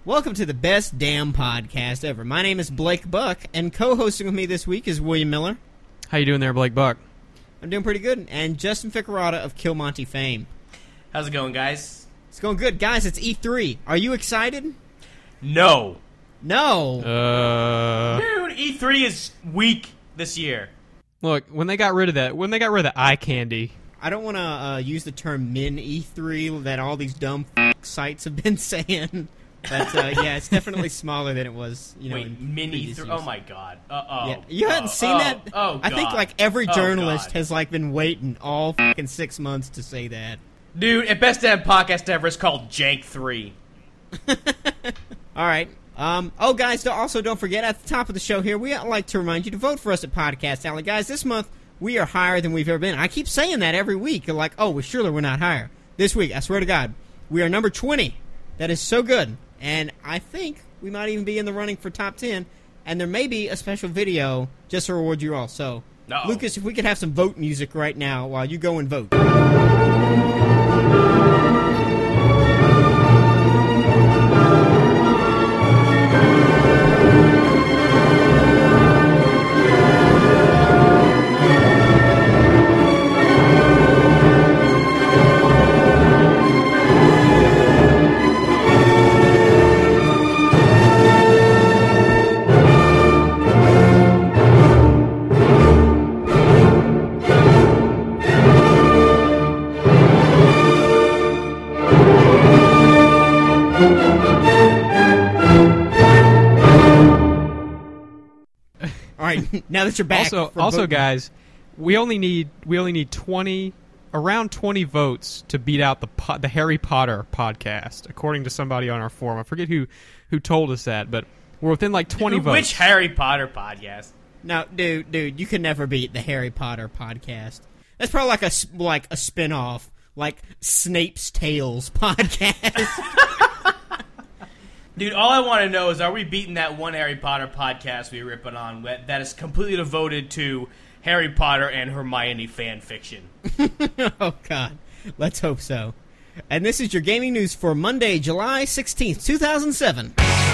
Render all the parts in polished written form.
Welcome to the best damn podcast ever. My name is Blake Buck, and co-hosting with me this week is William Miller. How you doing there, Blake Buck? I'm doing pretty good. And Justin Ficarata of Kill Monty fame. How's it going, guys? It's going good. Guys, it's E3. Are you excited? No. No. Dude, E3 is weak this year. Look, when they got rid of the eye candy. I don't want to use the term min E3 that all these dumb sites have been saying. But, yeah, it's definitely smaller than it was, Wait, mini 3? Oh, my God. Yeah. You hadn't seen that? Oh, God. I think, every journalist has, been waiting all fucking 6 months to say that. Dude, at best damn podcast ever is called Jank 3. All right. Guys, also don't forget, at the top of the show here, we like to remind you to vote for us at Podcast Alley. Guys, this month, we are higher than we've ever been. I keep saying that every week. Like, surely we're not higher. This week, I swear to God, we are number 20. That is so good. And I think we might even be in the running for top 10. And there may be a special video just to reward you all. So, Lucas, if we could have some vote music right now while you go and vote. Now that you're back. Also, guys, we only need around 20 votes to beat out the Harry Potter podcast, according to somebody on our forum. I forget who told us that, but we're within 20 votes. Which Harry Potter podcast? No, dude, you can never beat the Harry Potter podcast. That's probably like a spin-off, like Snape's Tales podcast. Dude, all I want to know is, are we beating that one Harry Potter podcast we were ripping on that is completely devoted to Harry Potter and Hermione fan fiction? Oh, God. Let's hope so. And this is your gaming news for Monday, July 16th, 2007.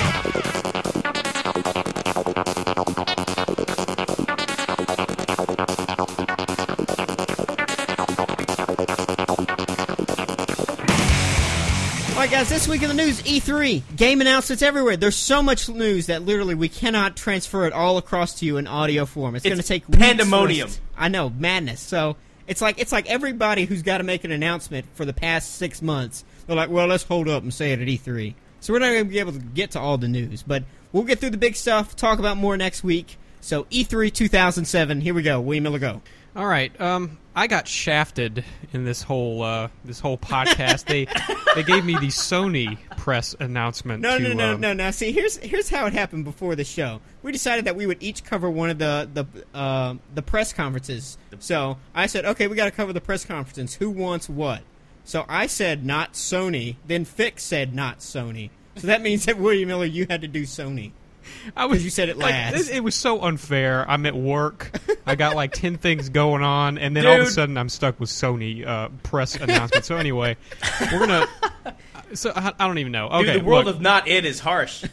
Alright guys, this week in the news, E3, game announcements everywhere. There's so much news that literally we cannot transfer it all across to you in audio form. It's going to take pandemonium. Weeks. I know, madness. So it's like everybody who's got to make an announcement for the past 6 months. They're like, well, let's hold up and say it at E3. So we're not going to be able to get to all the news, but we'll get through the big stuff, talk about more next week. So E3 2007, here we go. William Miller, go. All right. I got shafted in this whole podcast. They gave me the Sony press announcement. No. See, here's how it happened before the show. We decided that we would each cover one of the press conferences. So I said, okay, we got to cover the press conferences. Who wants what? So I said not Sony. Then Fick said not Sony. So that means that William Miller, you had to do Sony. Because you said it last. It was so unfair. I'm at work. I got 10 things going on, and then all of a sudden I'm stuck with Sony press announcement. So anyway, we're gonna. So I don't even know. Okay, dude, the world of not it is harsh.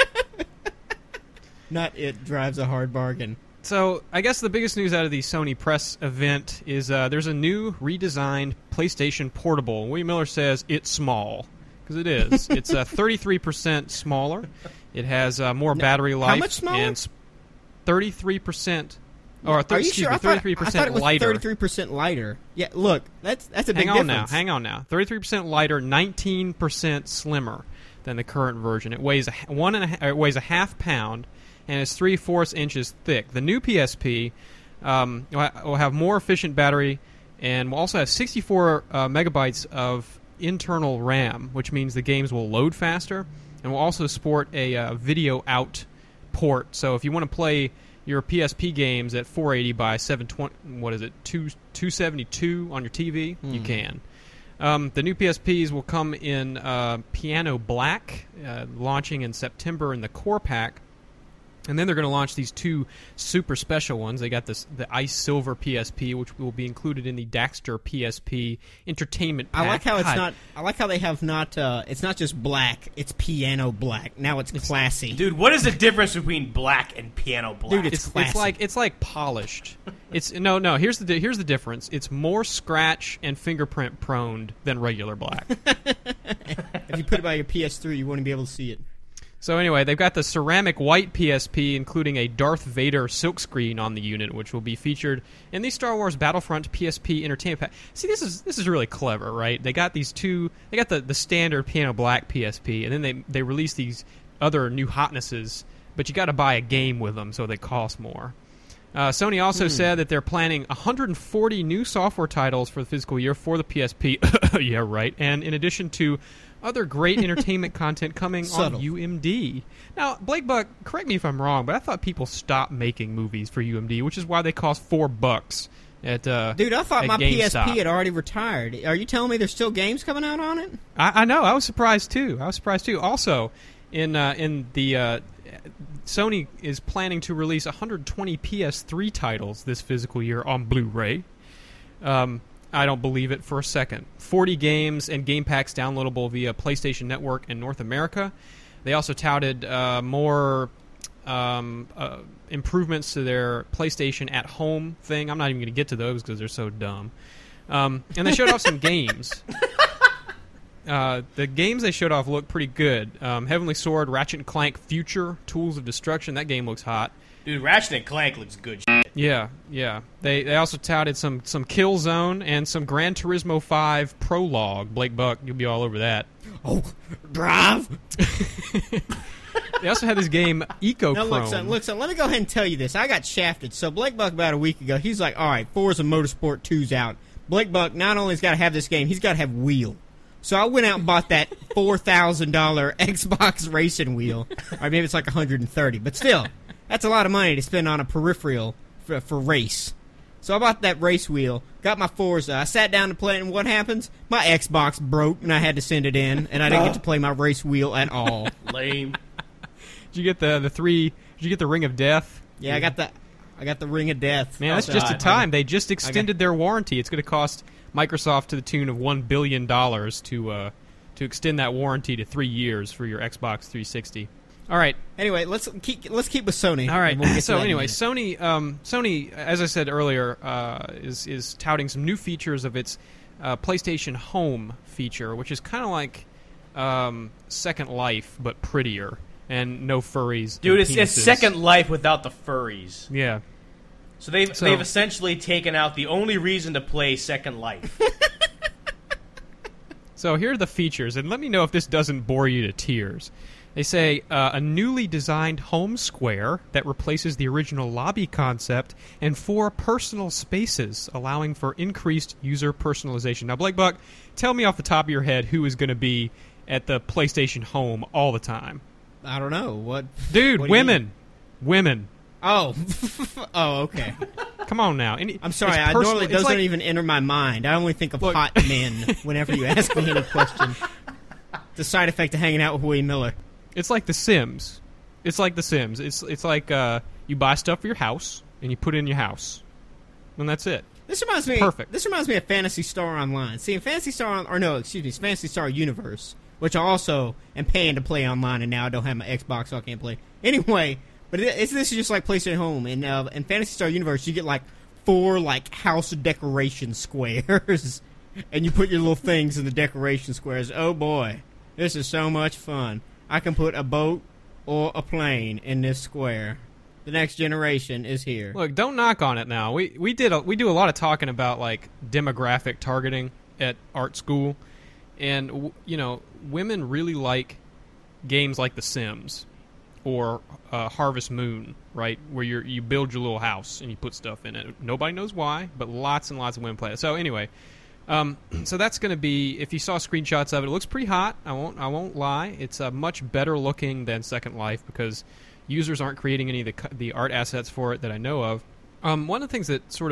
Not it drives a hard bargain. So I guess the biggest news out of the Sony press event is there's a new redesigned PlayStation Portable. William Miller says it's small because it is. It's 33% smaller. It has more battery life. How much smaller? And 33%. Or Are you sure? 33% I thought it was lighter. 33% lighter. Yeah, look, that's a big difference. Hang on now. 33% lighter, 19% slimmer than the current version. It weighs a half pound and is 3/4 inches thick. The new PSP will have more efficient battery and will also have 64 megabytes of internal RAM, which means the games will load faster, and will also sport a video out port. So if you want to play your PSP games at 480 by 720, 272 on your TV, you can. The new PSPs will come in piano black, launching in September in the core pack. And then they're going to launch these 2 super special ones. They got the Ice Silver PSP, which will be included in the Daxter PSP Entertainment Pack. I like how it's not. I like how they have not. It's not just black. It's piano black. Now it's classy. Dude, what is the difference between black and piano black? Dude, it's classy. It's like polished. It's no. Here's the difference. It's more scratch and fingerprint prone than regular black. If you put it by your PS3, you wouldn't be able to see it. So anyway, they've got the ceramic white PSP, including a Darth Vader silkscreen on the unit, which will be featured in the Star Wars Battlefront PSP Entertainment Pack. See, this is really clever, right? They got these 2. They got the standard piano black PSP, and then they release these other new hotnesses, but you got to buy a game with them, so they cost more. Sony also said that they're planning 140 new software titles for the fiscal year for the PSP. Yeah, right. And in addition to other great entertainment content coming on UMD. Now, Blake Buck, correct me if I'm wrong, but I thought people stopped making movies for UMD, which is why they cost $4 at Dude, I thought my GameStop. PSP had already retired. Are you telling me there's still games coming out on it? I know. I was surprised too. Also, in the Sony is planning to release 120 PS3 titles this fiscal year on Blu-ray. I don't believe it for a second. 40 games and game packs downloadable via PlayStation Network in North America. They also touted more improvements to their PlayStation at Home thing. I'm not even going to get to those because they're so dumb. And they showed off some games. The games they showed off look pretty good. Heavenly Sword, Ratchet & Clank Future, Tools of Destruction. That game looks hot. Dude, Ratchet & Clank looks good shit. Yeah. They also touted some Killzone and some Gran Turismo 5 Prologue. Blake Buck, you'll be all over that. Oh, drive! They also had this game, Ecochrome. Now, look, son, let me go ahead and tell you this. I got shafted. So Blake Buck, about a week ago, he's like, all right, Forza Motorsport 2's out. Blake Buck not only has got to have this game, he's got to have wheel. So I went out and bought that $4,000 Xbox racing wheel. Or maybe it's like $130, but still, that's a lot of money to spend on a peripheral for race. So I bought that race wheel, got my Forza. I sat down to play it, and what happens? My Xbox broke, and I had to send it in, and I didn't get to play my race wheel at all. Lame. Did you get the 3? Did you get the Ring of Death? Yeah, I got the Ring of Death. Man, that's just in time. They just extended their warranty. It's going to cost Microsoft to the tune of $1 billion to extend that warranty to 3 years for your Xbox 360. All right. Anyway, let's keep with Sony. All right. We'll so anyway, Sony, as I said earlier, is touting some new features of its PlayStation Home feature, which is kind of like Second Life but prettier and no furries. Dude, it's Second Life without the furries. Yeah. So they've essentially taken out the only reason to play Second Life. So here are the features, and let me know if this doesn't bore you to tears. They say a newly designed home square that replaces the original lobby concept and 4 personal spaces, allowing for increased user personalization. Now, Blake Buck, tell me off the top of your head who is going to be at the PlayStation Home all the time. I don't know. What? Dude, what women. Women. Oh. Oh, okay. Come on now. I'm sorry, those don't even enter my mind. I only think of hot men whenever you ask me any question. The side effect of hanging out with William Miller. It's like The Sims. It's like you buy stuff for your house and you put it in your house, and that's it. This reminds me. Perfect. This reminds me of Phantasy Star Online. See, in Phantasy Star Universe, which I also am paying to play online, and now I don't have my Xbox, so I can't play. Anyway, but this is just like PlayStation Home. In Phantasy Star Universe, you get like 4 like house decoration squares, and you put your little things in the decoration squares. Oh boy, this is so much fun. I can put a boat or a plane in this square. The next generation is here. Look, don't knock on it now. We do a lot of talking about like demographic targeting at art school, and women really like games like The Sims or Harvest Moon, right? Where you build your little house and you put stuff in it. Nobody knows why, but lots and lots of women play it. So anyway. So that's going to be, if you saw screenshots of it, it looks pretty hot. I won't lie. It's much better looking than Second Life because users aren't creating any of the art assets for it that I know of. One of the things that sort of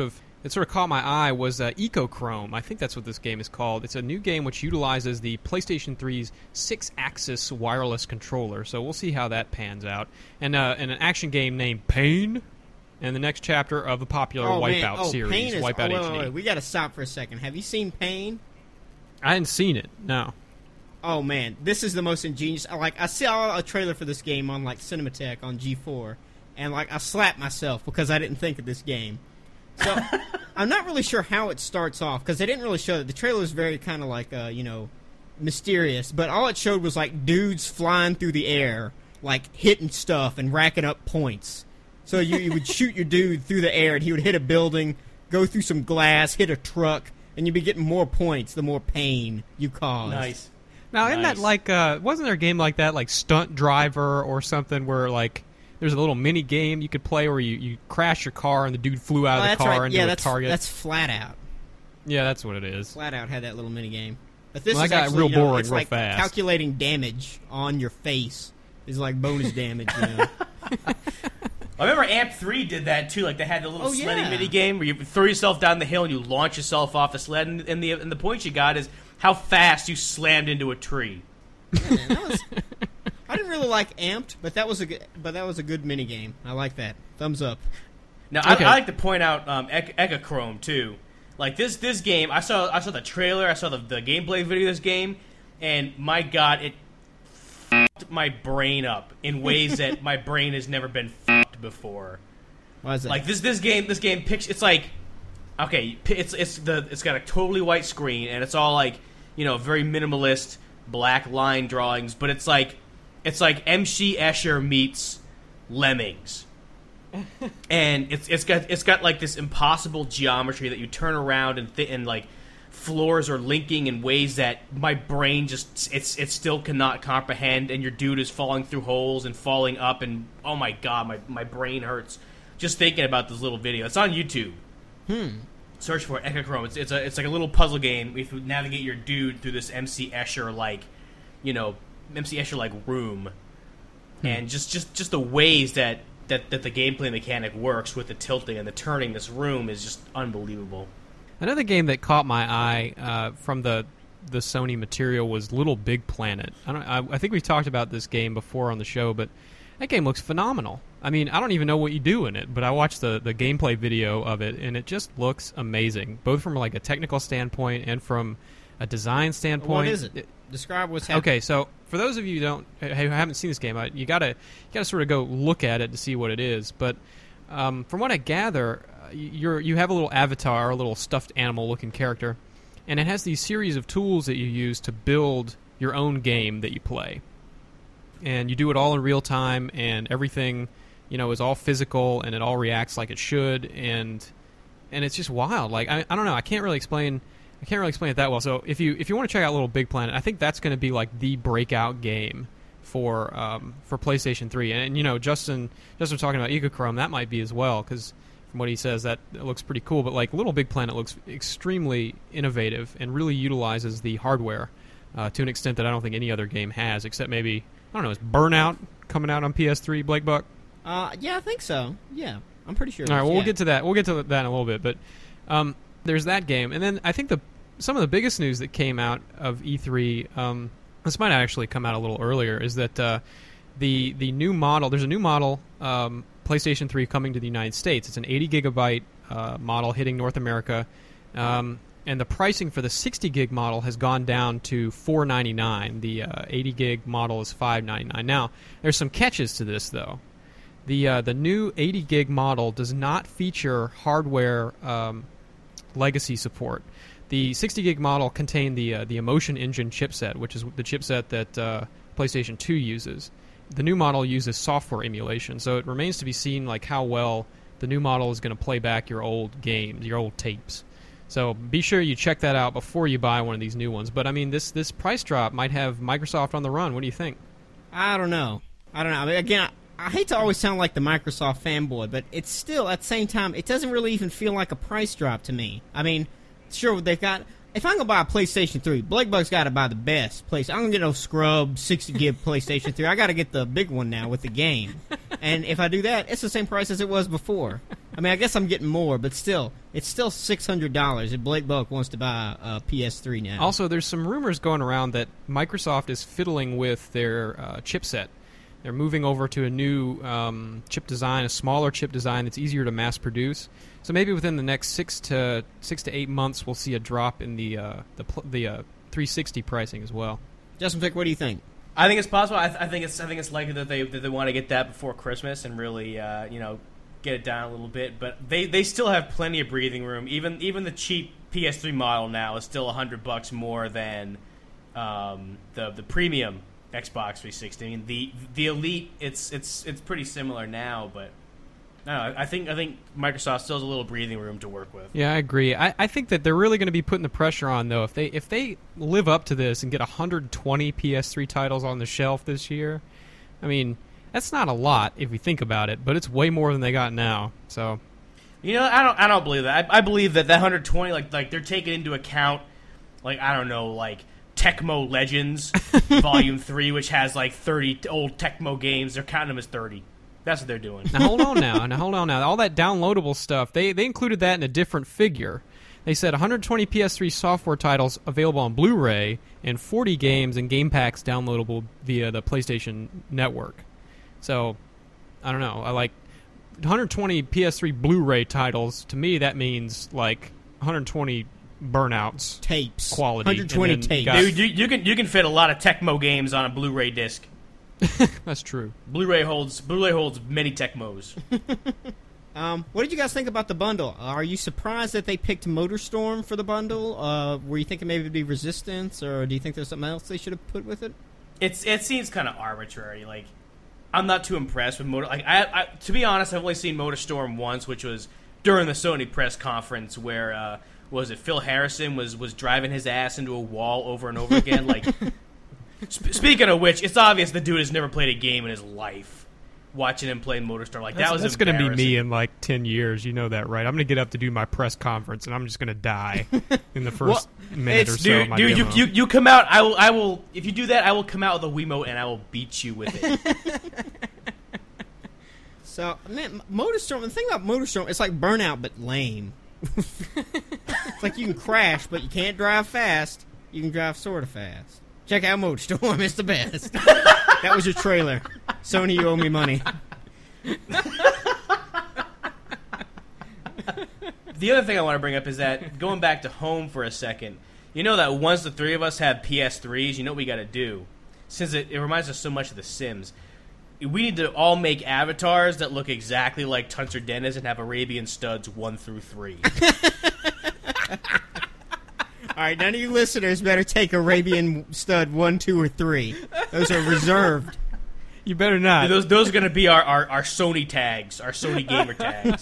that sort of caught my eye was Echochrome. I think that's what this game is called. It's a new game which utilizes the PlayStation 3's 6-axis wireless controller. So we'll see how that pans out. And an action game named Pain, and the next chapter of the popular Wipeout series, Pain is, Wipeout HD. Wait. We got to stop for a second. Have you seen Pain? I hadn't seen it. No. Oh man, this is the most ingenious. I saw a trailer for this game on Cinematheque on G4, and I slapped myself because I didn't think of this game. So I'm not really sure how it starts off because they didn't really show it. The trailer is very kind of mysterious, but all it showed was dudes flying through the air, hitting stuff and racking up points. So you would shoot your dude through the air and he would hit a building, go through some glass, hit a truck, and you'd be getting more points the more pain you cause. Nice. Now, isn't that wasn't there a game like that, Stunt Driver or something, where there's a little mini game you could play where you crash your car and the dude flew out of the car into a target? That's Flat Out. Yeah, that's what it is. Flat Out had that little mini game. But this is got real boring it's real fast. Calculating damage on your face is bonus damage, I remember Amp 3 did that too. They had the little sledding mini game where you throw yourself down the hill and you launch yourself off a sled, and the point you got is how fast you slammed into a tree. Yeah, man, I didn't really like Amped, but that was a good mini game. I like that. Thumbs up. Now I like to point out Echochrome too. This game, I saw the trailer, I saw the gameplay video of this game, and my God, it f***ed my brain up in ways that my brain has never been f***ed before. Why is that? This game picks. It's okay. It's got a totally white screen, and it's all very minimalist black line drawings, but it's like MC Escher meets Lemmings. And it's got this impossible geometry that you turn around and floors are linking in ways that my brain just it still cannot comprehend, and your dude is falling through holes and falling up, and oh my God, my brain hurts just thinking about this little video. It's on YouTube. Search for Echochrome. It's like a little puzzle game. If you navigate your dude through this MC Escher MC Escher room, and just the ways that the gameplay mechanic works with the tilting and the turning. This room is just unbelievable. Another game that caught my eye from the Sony material was Little Big Planet. I think we talked about this game before on the show, but that game looks phenomenal. I mean, I don't even know what you do in it, but I watched the gameplay video of it, and it just looks amazing, both from a technical standpoint and from a design standpoint. What is it? Describe what's happening. Okay, so for those of you who haven't seen this game, you gotta sort of go look at it to see what it is. But from what I gather, you have a little avatar, a little stuffed animal-looking character, and it has these series of tools that you use to build your own game that you play. And you do it all in real time, and everything, is all physical, and it all reacts like it should, and it's just wild. I don't know. I can't really explain it that well. So if you want to check out Little Big Planet, I think that's going to be the breakout game for PlayStation 3. And Justin was talking about Echochrome, that might be as well, because from what he says, that looks pretty cool. But Little Big Planet looks extremely innovative and really utilizes the hardware to an extent that I don't think any other game has, except maybe, I don't know, is Burnout coming out on PS3, Blake Buck? Yeah, I think so. Yeah, I'm pretty sure. All right, well, we'll get to that. We'll get to that in a little bit, but there's that game. And then I think some of the biggest news that came out of E3, this might actually come out a little earlier, is that the new model, there's a new model, PlayStation 3 coming to the United States. It's an 80 gigabyte model hitting North America, and the pricing for the 60 gig model has gone down to $499. The 80 gig model is $599. Now, there's some catches to this, though. The new 80 gig model does not feature hardware legacy support. The 60 gig model contained the Emotion Engine chipset, which is the chipset that PlayStation 2 uses. The new model uses software emulation, so it remains to be seen how well the new model is going to play back your old games, your old tapes. So be sure you check that out before you buy one of these new ones. But I mean, this price drop might have Microsoft on the run. What do you think? I don't know. I mean, again, I hate to always sound like the Microsoft fanboy, but it's still, at the same time, it doesn't really even feel like a price drop to me. I mean, sure, they've got... If I'm going to buy a PlayStation 3, Blake Buck's got to buy the best PlayStation. I'm going to get no scrub 60 gig PlayStation 3. I got to get the big one now with the game. And if I do that, it's the same price as it was before. I mean, I guess I'm getting more, but still, it's still $600 if Blake Buck wants to buy a PS3 now. Also, there's some rumors going around that Microsoft is fiddling with their chipset. They're moving over to a new chip design, a smaller chip design that's easier to mass produce. So maybe within the next 6 to 8 months, we'll see a drop in the 360 pricing as well. Justin Fick, what do you think? I think it's possible. I think it's likely that they want to get that before Christmas and really get it down a little bit. But they still have plenty of breathing room. Even the cheap PS3 model now is still $100 more than the premium Xbox 360. I mean, the Elite, it's pretty similar now, but no, I think Microsoft still has a little breathing room to work with. Yeah, I agree. I think that they're really going to be putting the pressure on, though. If they live up to this and get 120 PS3 titles on the shelf this year, I mean, that's not a lot if you think about it, but it's way more than they got now. So, I don't believe that. I believe that 120, like they're taking into account, like, I don't know, like Tecmo Legends Volume 3, which has like 30 old Tecmo games. They're counting them as 30. That's what they're doing. Now hold on now. All that downloadable stuff, they included that in a different figure. They said 120 PS3 software titles available on Blu-ray and 40 games and game packs downloadable via the PlayStation Network. So, I don't know. I like 120 PS3 Blu-ray titles. To me, that means like 120 burnouts. Tapes. Quality. 120 tapes. Dude, you can fit a lot of Tecmo games on a Blu-ray disc. That's true. Blu-ray holds many Tecmos. What did you guys think about the bundle? Are you surprised that they picked MotorStorm for the bundle? Were you thinking maybe it'd be Resistance, or do you think there's something else they should have put with it? It seems kind of arbitrary. Like, I'm not too impressed with Motor. Like, I to be honest, I've only seen MotorStorm once, which was during the Sony press conference where Phil Harrison was driving his ass into a wall over and over again. Like, speaking of which, it's obvious the dude has never played a game in his life. Watching him play MotorStorm, like, that's going to be me in like 10 years. You know that, right? I'm going to get up to do my press conference, and I'm just going to die in the first minute or so. Dude, you come out. I will. If you do that, I will come out with a Wiimote and I will beat you with it. So, man, MotorStorm. The thing about MotorStorm, it's like Burnout, but lame. It's like you can crash, but you can't drive fast. You can drive sort of fast. Check out MotorStorm. It's the best. That was your trailer. Sony, you owe me money. The other thing I want to bring up is that, going back to home for a second, you know that once the three of us have PS3s, you know what we got to do? Since it reminds us so much of The Sims, we need to all make avatars that look exactly like Tuncer Dennis and have Arabian studs 1 through 3. All right, none of you listeners better take Arabian stud 1, 2, or 3. Those are reserved. You better not. Those are going to be our Sony tags, our Sony gamer tags.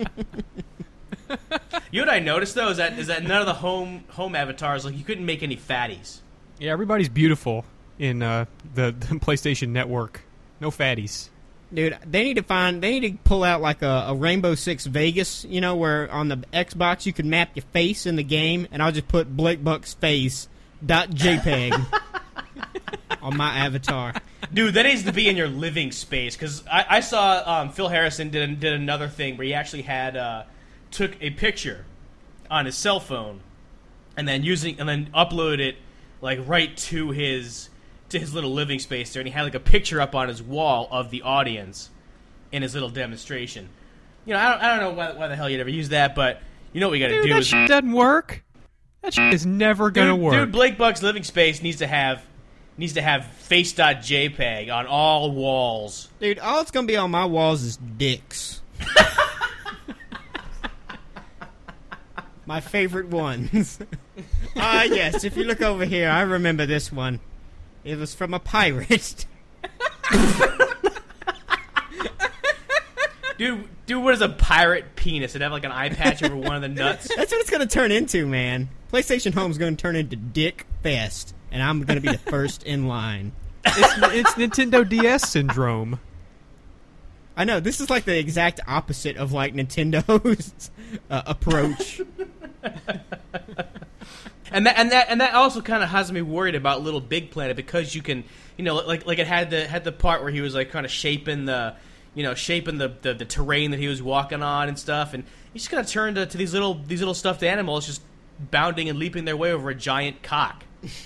You know what I noticed though is that none of the home avatars, like, you couldn't make any fatties. Yeah, everybody's beautiful in the PlayStation Network. No fatties. Dude, they need to pull out like a Rainbow Six Vegas, you know, where on the Xbox you can map your face in the game, and I'll just put Blake Buck's face .jpeg on my avatar. Dude, that needs to be in your living space, because I saw Phil Harrison did another thing where he actually took a picture on his cell phone and then uploaded it like right to his little living space there, and he had like a picture up on his wall of the audience in his little demonstration. You know, I don't know why the hell you'd ever use that, but you know what we got to do. That shit doesn't work. That shit is never gonna work. Dude, Blake Buck's living space needs to have face.jpg on all walls. Dude, all it's gonna be on my walls is dicks. My favorite ones. Yes, if you look over here, I remember this one. It was from a pirate. Dude, what is a pirate penis? It'd have like an eye patch over one of the nuts. That's what it's going to turn into, man. PlayStation Home's going to turn into Dick Fest, and I'm going to be the first in line. It's Nintendo DS syndrome. I know, this is like the exact opposite of like Nintendo's approach. And that also kind of has me worried about Little Big Planet, because you can, you know, like it had the part where he was like kind of shaping the shaping the terrain that he was walking on and stuff. And he's just gonna turn to these little stuffed animals just bounding and leaping their way over a giant cock.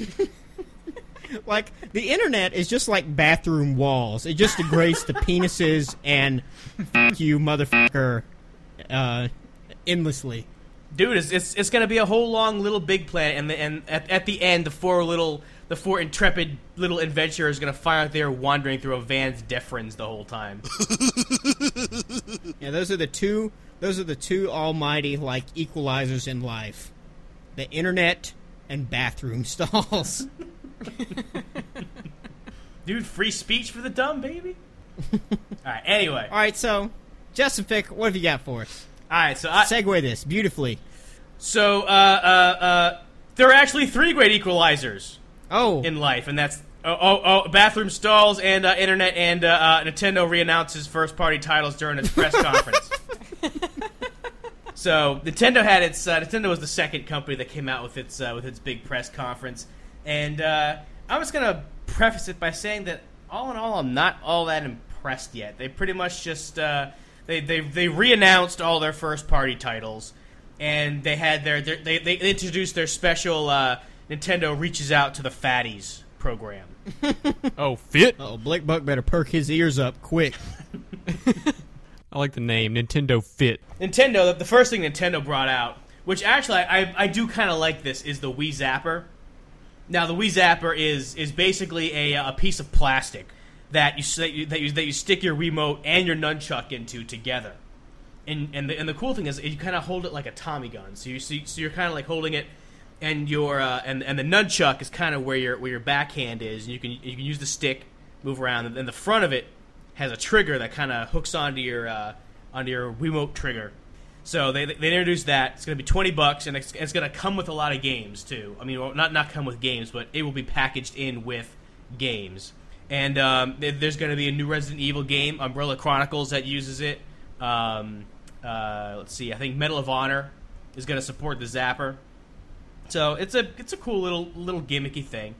Like, the internet is just like bathroom walls. It just degrades the penises and f*** you, motherfucker, endlessly. Dude, it's gonna be a whole long little big plan, and at the end, the four intrepid little adventurers are gonna find out they're wandering through a Vans Defrins the whole time. Yeah, those are the two almighty, like, equalizers in life: the internet and bathroom stalls. Dude, free speech for the dumb, baby. All right. Anyway. All right. So, Justin Fick, what have you got for us? All right. So segue this beautifully. So, there are actually 3 great equalizers. Oh. In life, and that's bathroom stalls and internet, and Nintendo reannounces first-party titles during its press conference. So Nintendo had its Nintendo was the second company that came out with its big press conference, and I'm just gonna preface it by saying that all in all, I'm not all that impressed yet. They pretty much just they reannounced all their first-party titles, and they had they introduced their special Nintendo reaches out to the fatties program. Oh, fit? Oh, Blake Buck better perk his ears up quick. I like the name, Nintendo Fit. Nintendo, the first thing Nintendo brought out, which actually I do kind of like this, is the Wii Zapper. Now, the Wii Zapper is basically a piece of plastic that you stick your Wiimote and your nunchuck into together. And the cool thing is you kind of hold it like a Tommy gun. So you're kind of like holding it, and your and the nunchuck is kind of where your backhand is, and you can use the stick, move around, and the front of it has a trigger that kind of hooks onto your Wiimote trigger. So they introduced that. It's going to be $20, and it's going to come with a lot of games too. I mean, well, not come with games, but it will be packaged in with games. And there's going to be a new Resident Evil game, Umbrella Chronicles, that uses it. Let's see, I think Medal of Honor is going to support the Zapper. So it's a cool little gimmicky thing.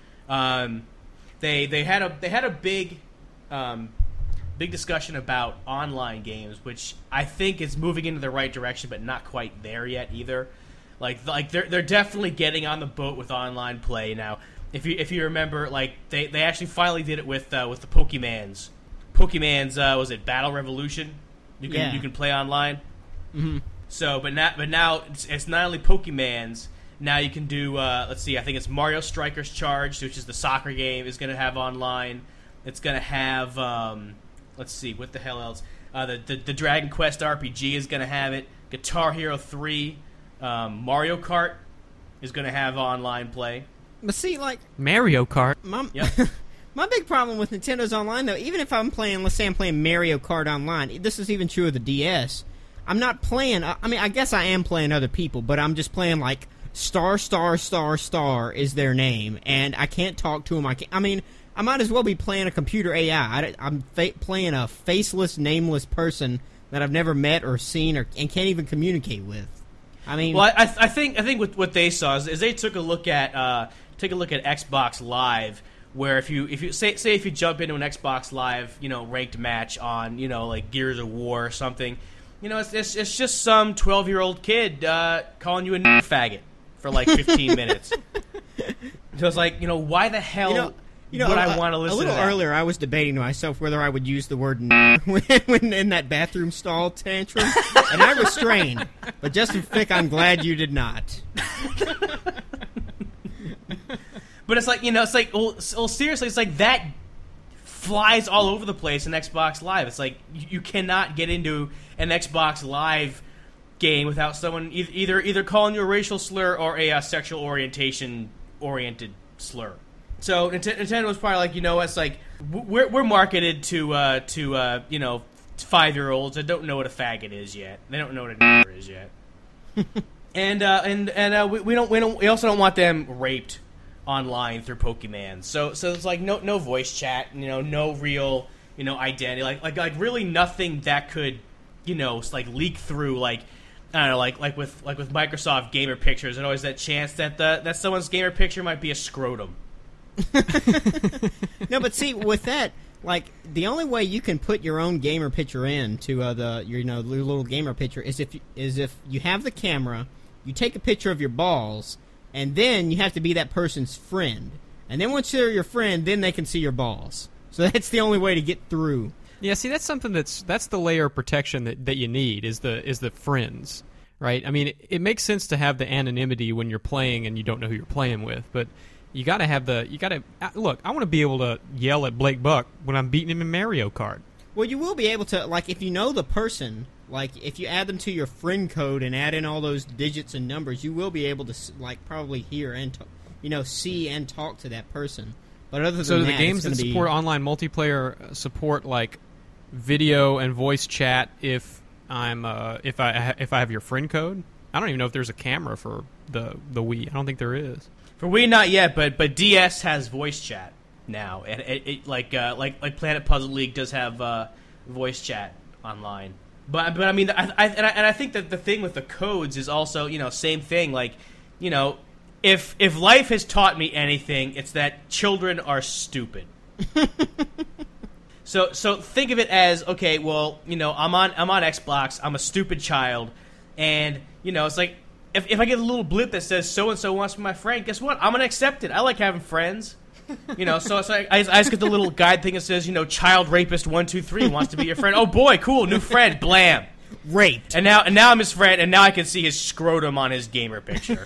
They had a big discussion about online games, which I think is moving into the right direction, but not quite there yet either. Like they're definitely getting on the boat with online play now. If you remember, like they actually finally did it with the Pokemans. Was it Battle Revolution? You can play online. Mm-hmm. So, but now it's not only Pokemans. Now you can do. Let's see. I think it's Mario Strikers Charged, which is the soccer game, is going to have online. It's going to have. Let's see. What the hell else? The Dragon Quest RPG is going to have it. Guitar Hero 3, Mario Kart is going to have online play. But see, like Mario Kart. My big problem with Nintendo's online, though, even if I'm playing, let's say I'm playing Mario Kart online, this is even true of the DS. I'm not playing. I mean, I guess I am playing other people, but I'm just playing like Star is their name, and I can't talk to them. I mean, I might as well be playing a computer AI. I'm playing a faceless, nameless person that I've never met or seen and can't even communicate with. I mean, well, I think what they saw is they took a look at Xbox Live, where if you say if you jump into an Xbox Live, ranked match on, like Gears of War or something, it's just some 12-year-old kid calling you a faggot for like 15 minutes. So it's like, why the hell would I want to listen to that? A little earlier, I was debating to myself whether I would use the word when in that bathroom stall tantrum, and I restrained. But Justin Fick, I'm glad you did not. But it's like, it's like, well, seriously, it's like that flies all over the place in Xbox Live. It's like you cannot get into an Xbox Live game without someone either calling you a racial slur or a sexual oriented slur. So Nintendo was probably like, it's like we're marketed to 5-year-olds that don't know what a faggot is yet. They don't know what a nigger is yet. and we also don't want them raped online through Pokemon. So it's like no voice chat, no real identity, like really nothing that could like leak through, like I don't know, like with Microsoft Gamer Pictures. There's always that chance that someone's gamer picture might be a scrotum. No, but see, with that, like the only way you can put your own gamer picture in to your little gamer picture is if you have the camera, you take a picture of your balls, and then you have to be that person's friend. And then once they're your friend, then they can see your balls. So that's the only way to get through. Yeah, see, that's something that's the layer of protection that you need is the friends, right? I mean, it makes sense to have the anonymity when you're playing and you don't know who you're playing with, but you got to have look, I want to be able to yell at Blake Buck when I'm beating him in Mario Kart. Well, you will be able to, like, if you know the person, like, if you add them to your friend code and add in all those digits and numbers, you will be able to, like, probably hear and, see and talk to that person. But other than so that, the games that support online multiplayer support, like, video and voice chat if I have your friend code. I don't even know if there's a camera for the Wii. I don't think there is. For Wii, not yet, but DS has voice chat now, and it like Planet Puzzle League does have voice chat online. But I mean, I think that the thing with the codes is also same thing. Like if life has taught me anything, it's that children are stupid. So think of it as, okay, well, I'm on Xbox, I'm a stupid child, and it's like if I get a little blip that says so and so wants to be my friend, guess what? I'm gonna accept it. I like having friends. So it's like I just get the little guide thing that says, child rapist 123 wants to be your friend. Oh boy, cool, new friend, blam. Raped. And now I'm his friend, and now I can see his scrotum on his gamer picture.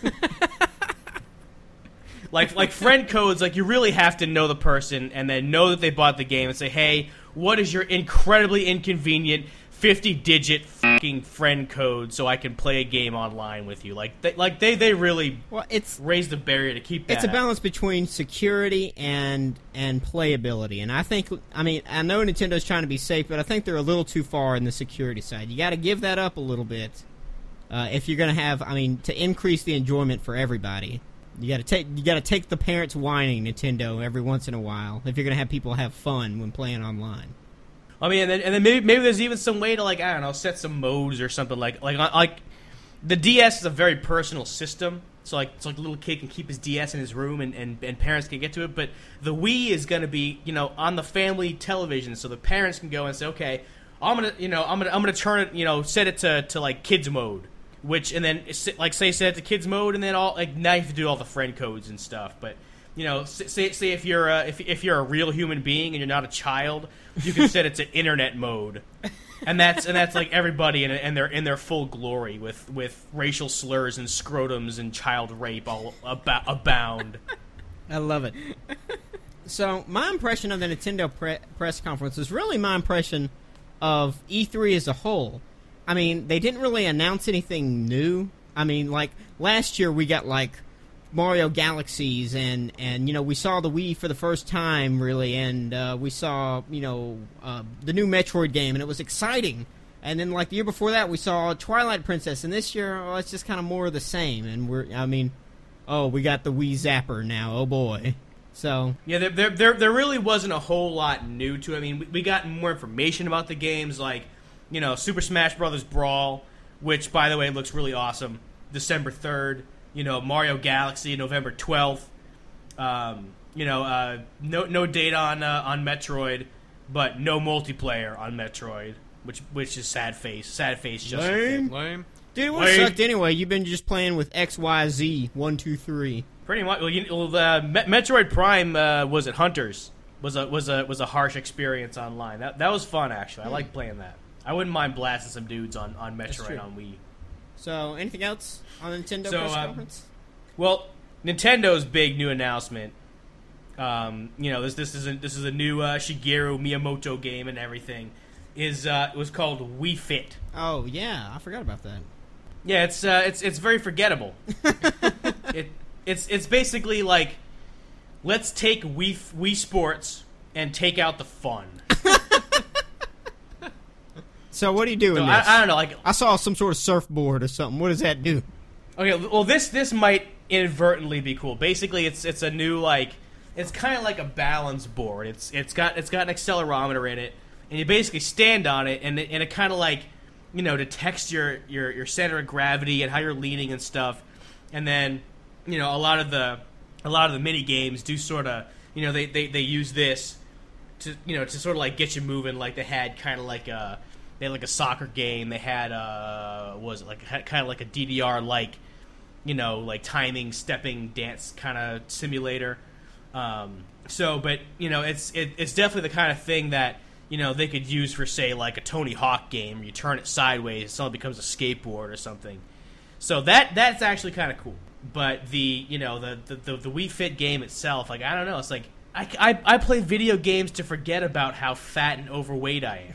Like friend codes, like you really have to know the person and then know that they bought the game and say, hey, what is your incredibly inconvenient 50-digit fucking friend code so I can play a game online with you? They really raised the barrier to keep that. It's a balance between security and playability, and I know Nintendo's trying to be safe, but I think they're a little too far in the security side. You got to give that up a little bit if you're going to have, to increase the enjoyment for everybody. You got to take the parents whining, Nintendo, every once in a while if you're going to have people have fun when playing online. And then maybe there's even some way to set some modes or something like the DS is a very personal system, so it's like a little kid can keep his DS in his room and parents can get to it. But the Wii is going to be on the family television, so the parents can go and say, okay, I'm gonna turn it set it to like kids mode. And then set it to kids mode, and then now you have to do all the friend codes and stuff. But say if you're a real human being and you're not a child, you can set it to internet mode, and that's like everybody and they're in their full glory with racial slurs and scrotums and child rape all abound. I love it. So my impression of the Nintendo press conference is really my impression of E3 as a whole. They didn't really announce anything new. Like, last year we got, like, Mario Galaxies, and we saw the Wii for the first time, really, and we saw, the new Metroid game, and it was exciting. And then, like, the year before that, we saw Twilight Princess, and this year, it's just kind of more of the same. And we got the Wii Zapper now, oh boy. So yeah, there really wasn't a whole lot new to it. We got more information about the games, like, Super Smash Bros. Brawl, which, by the way, looks really awesome. December 3rd. Mario Galaxy, November 12th. No data on Metroid, but no multiplayer on Metroid, which is sad face. Sad face, just lame. Dude, it would have sucked anyway. You've been just playing with XYZ 1, 2, 3. Pretty much. Metroid Prime was at Hunters. Was a harsh experience online. That was fun, actually. I like playing that. I wouldn't mind blasting some dudes on Metroid on Wii. So, anything else on the Nintendo press conference? Well, Nintendo's big new announcement. This is a new Shigeru Miyamoto game and everything. It was called Wii Fit. Oh yeah, I forgot about that. Yeah, it's very forgettable. It's basically like, let's take Wii Sports and take out the fun. So what do you do in this? I don't know. Like, I saw some sort of surfboard or something. What does that do? Okay, well this might inadvertently be cool. Basically, it's a new, like, it's kind of like a balance board. It's got an accelerometer in it, and you basically stand on it, and it kind of like, detects your center of gravity and how you're leaning and stuff. And then, a lot of the mini games do sort of, they use this to sort of like get you moving. Like they had kind of like a soccer game. They had kind of like a DDR like like timing, stepping, dance kind of simulator. But it's definitely the kind of thing that they could use for, say, like a Tony Hawk game where you turn it sideways, suddenly becomes a skateboard or something. So that's actually kind of cool. But the Wii Fit game itself, like, I don't know, it's like I play video games to forget about how fat and overweight I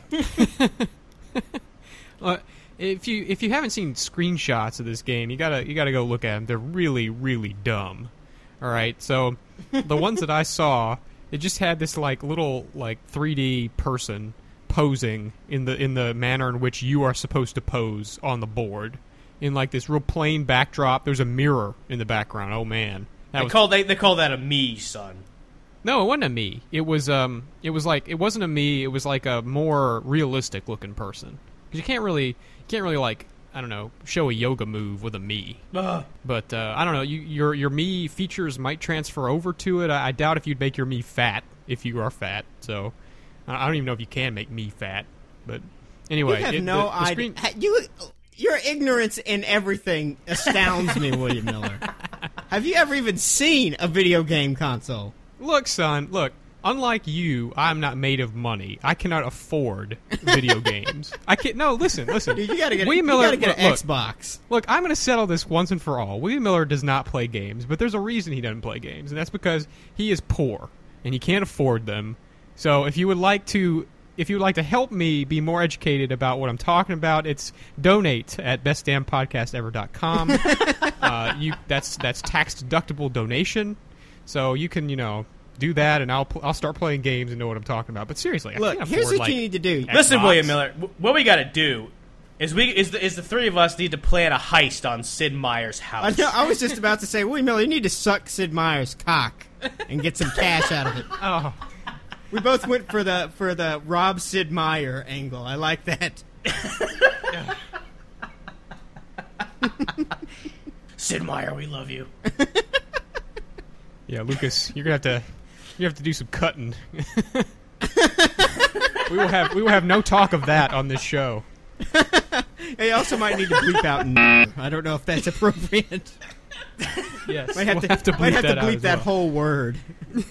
am. If you haven't seen screenshots of this game, you gotta go look at them. They're really, really dumb. All right, so the ones that I saw, it just had this like little like 3D person posing in the manner in which you are supposed to pose on the board, in like this real plain backdrop. There's a mirror in the background. Oh man, they call that a me, son. No, it wasn't a me. It was like, it wasn't a me. It was like a more realistic looking person. Because you can't really like, I don't know, show a yoga move with a me. But I don't know, your me features might transfer over to it. I doubt if you'd make your me fat if you are fat. So I don't even know if you can make me fat. But anyway, you have no idea. Your ignorance in everything astounds me, William Miller. Have you ever even seen a video game console? Look, son, look. Unlike you, I'm not made of money. I cannot afford video games. I can't. No, listen. Dude, you gotta get an Xbox. Look, I'm going to settle this once and for all. William Miller does not play games, but there's a reason he doesn't play games, and that's because he is poor and he can't afford them. So if you would like to help me be more educated about what I'm talking about, it's donate at bestdampodcastever.com. That's tax deductible donation, so you can do that, and I'll start playing games and know what I'm talking about. But seriously, I can't afford, here's what you need to do. Listen, William Miller, what we got to do is the three of us need to plan a heist on Sid Meier's house. I was just about to say, William Miller, you need to suck Sid Meier's cock and get some cash out of it. Oh, we both went for the Rob Sid Meier angle. I like that. Sid Meier, we love you. Yeah, Lucas, you're gonna have to do some cutting. we will have no talk of that on this show. Hey, you also might need to bleep out. I don't know if that's appropriate. Yes, might have to bleep that whole word.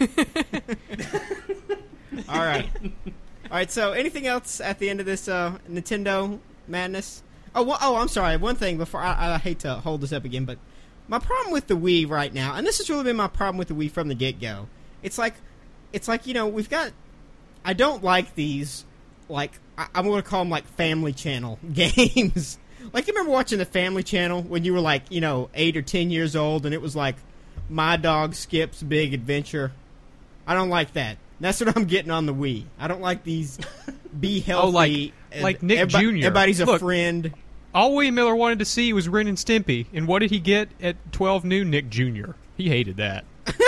All right. So, anything else at the end of this Nintendo madness? I'm sorry. One thing before I hate to hold this up again, but my problem with the Wii right now, and this has really been my problem with the Wii from the get-go, it's like we've got. I don't like these, like, I'm going to call them, like, Family Channel games. Like, you remember watching the Family Channel when you were, like, 8 or 10 years old, and it was like, My Dog Skip's Big Adventure? I don't like that. That's what I'm getting on the Wii. I don't like these be healthy. Like Nick Jr. Everybody's a friend. All William Miller wanted to see was Ren and Stimpy, and what did he get at 12 noon? Nick Jr. He hated that.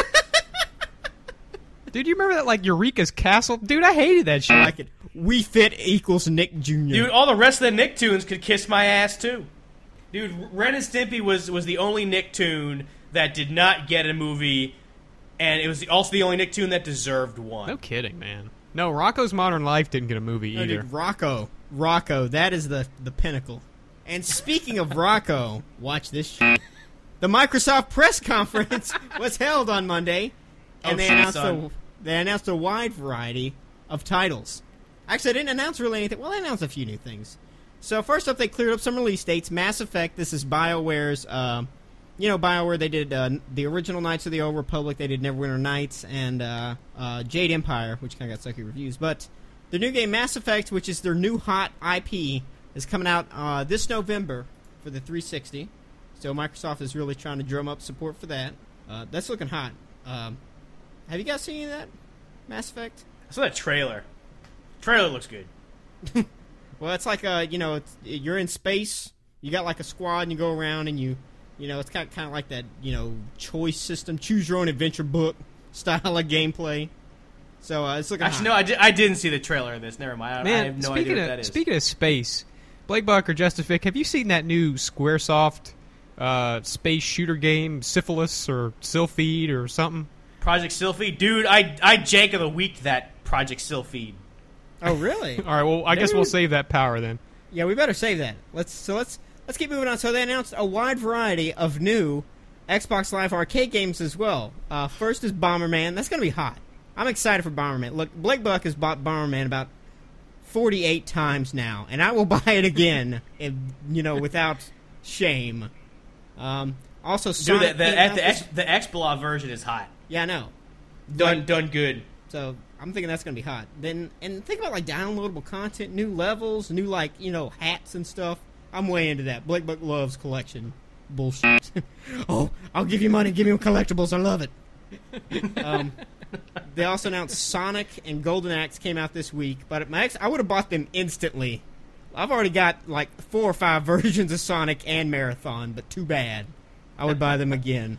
Dude, you remember that, like, Eureka's Castle? Dude, I hated that shit. I like it. Wii Fit equals Nick Jr. Dude, all the rest of the Nicktoons could kiss my ass, too. Dude, Ren and Stimpy was the only Nicktoon that did not get a movie, and it was also the only Nicktoon that deserved one. No kidding, man. No, Rocco's Modern Life didn't get a movie either. Dude, Rocco, that is the pinnacle. And speaking of Rocco, watch this shit. The Microsoft press conference was held on Monday, and they announced a wide variety of titles. Actually, they didn't announce really anything. Well, they announced a few new things. So first up, they cleared up some release dates. Mass Effect, this is BioWare's, BioWare, they did the original Knights of the Old Republic, they did Neverwinter Nights, and Jade Empire, which kind of got sucky reviews. But the new game Mass Effect, which is their new hot IP, is coming out this November for the 360. So Microsoft is really trying to drum up support for that. That's looking hot. Have you guys seen any of that? Mass Effect? I saw that trailer. Trailer looks good. Well, it's like you're in space. You got like a squad, and you go around, and it's kind of like that choice system, choose your own adventure book style of gameplay. So it's looking. Actually, hot. No, I didn't see the trailer of this. Never mind. Man, I have no idea what that is. Speaking of space, Blake Buck or Justific, have you seen that new SquareSoft space shooter game, Syphilis or Sylphid or something? Project Sylphie, dude. I jank of the week that Project Sylphie. Oh, really? All right. Well, I guess we'll save that power then. Yeah, we better save that. Let's keep moving on. So they announced a wide variety of new Xbox Live Arcade games as well. First is Bomberman. That's going to be hot. I'm excited for Bomberman. Look, Blake Buck has bought Bomberman about 48 times now, and I will buy it again, without shame. Also, Sonic dude, the Xbola version is hot. Yeah, I know. Done good. So I'm thinking that's going to be hot. Then, and think about downloadable content, new levels, new hats and stuff. I'm way into that. Blake Buck loves collection bullshit. Oh, I'll give you money, give me collectibles. I love it. They also announced Sonic and Golden Axe came out this week, but I would have bought them instantly. I've already got 4 or 5 versions of Sonic and Marathon, but too bad. I would buy them again.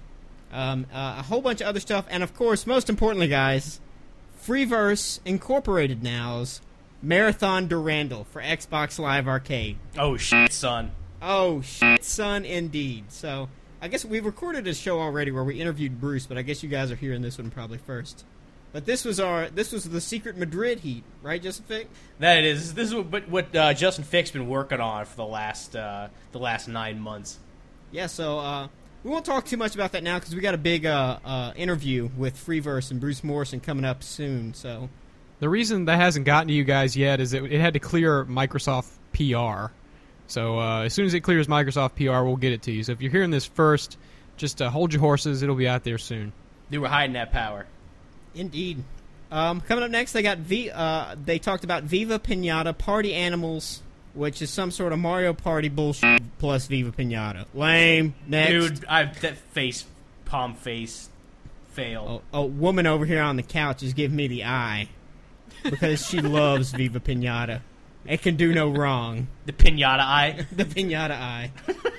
A whole bunch of other stuff, and of course, most importantly, guys, Freeverse Incorporated now's Marathon Durandal for Xbox Live Arcade. Oh shit, son. Oh shit, son, indeed. So I guess we recorded a show already where we interviewed Bruce, but I guess you guys are hearing this one probably first. But this was the Secret Madrid heat, right, Justin Fick? That it is. This is what Justin Fick's been working on for the last 9 months. Yeah, so we won't talk too much about that now because we got a big interview with Freeverse and Bruce Morrison coming up soon. So the reason that hasn't gotten to you guys yet is that it had to clear Microsoft PR. So as soon as it clears Microsoft PR, we'll get it to you. So if you're hearing this first, just hold your horses. It'll be out there soon. They were hiding that power. Indeed. Coming up next, they talked about Viva Pinata Party Animals, which is some sort of Mario Party bullshit plus Viva Pinata. Lame. Next. Dude, that palm face, fail. A woman over here on the couch is giving me the eye because she loves Viva Pinata. It can do no wrong. The Pinata eye. The Pinata eye.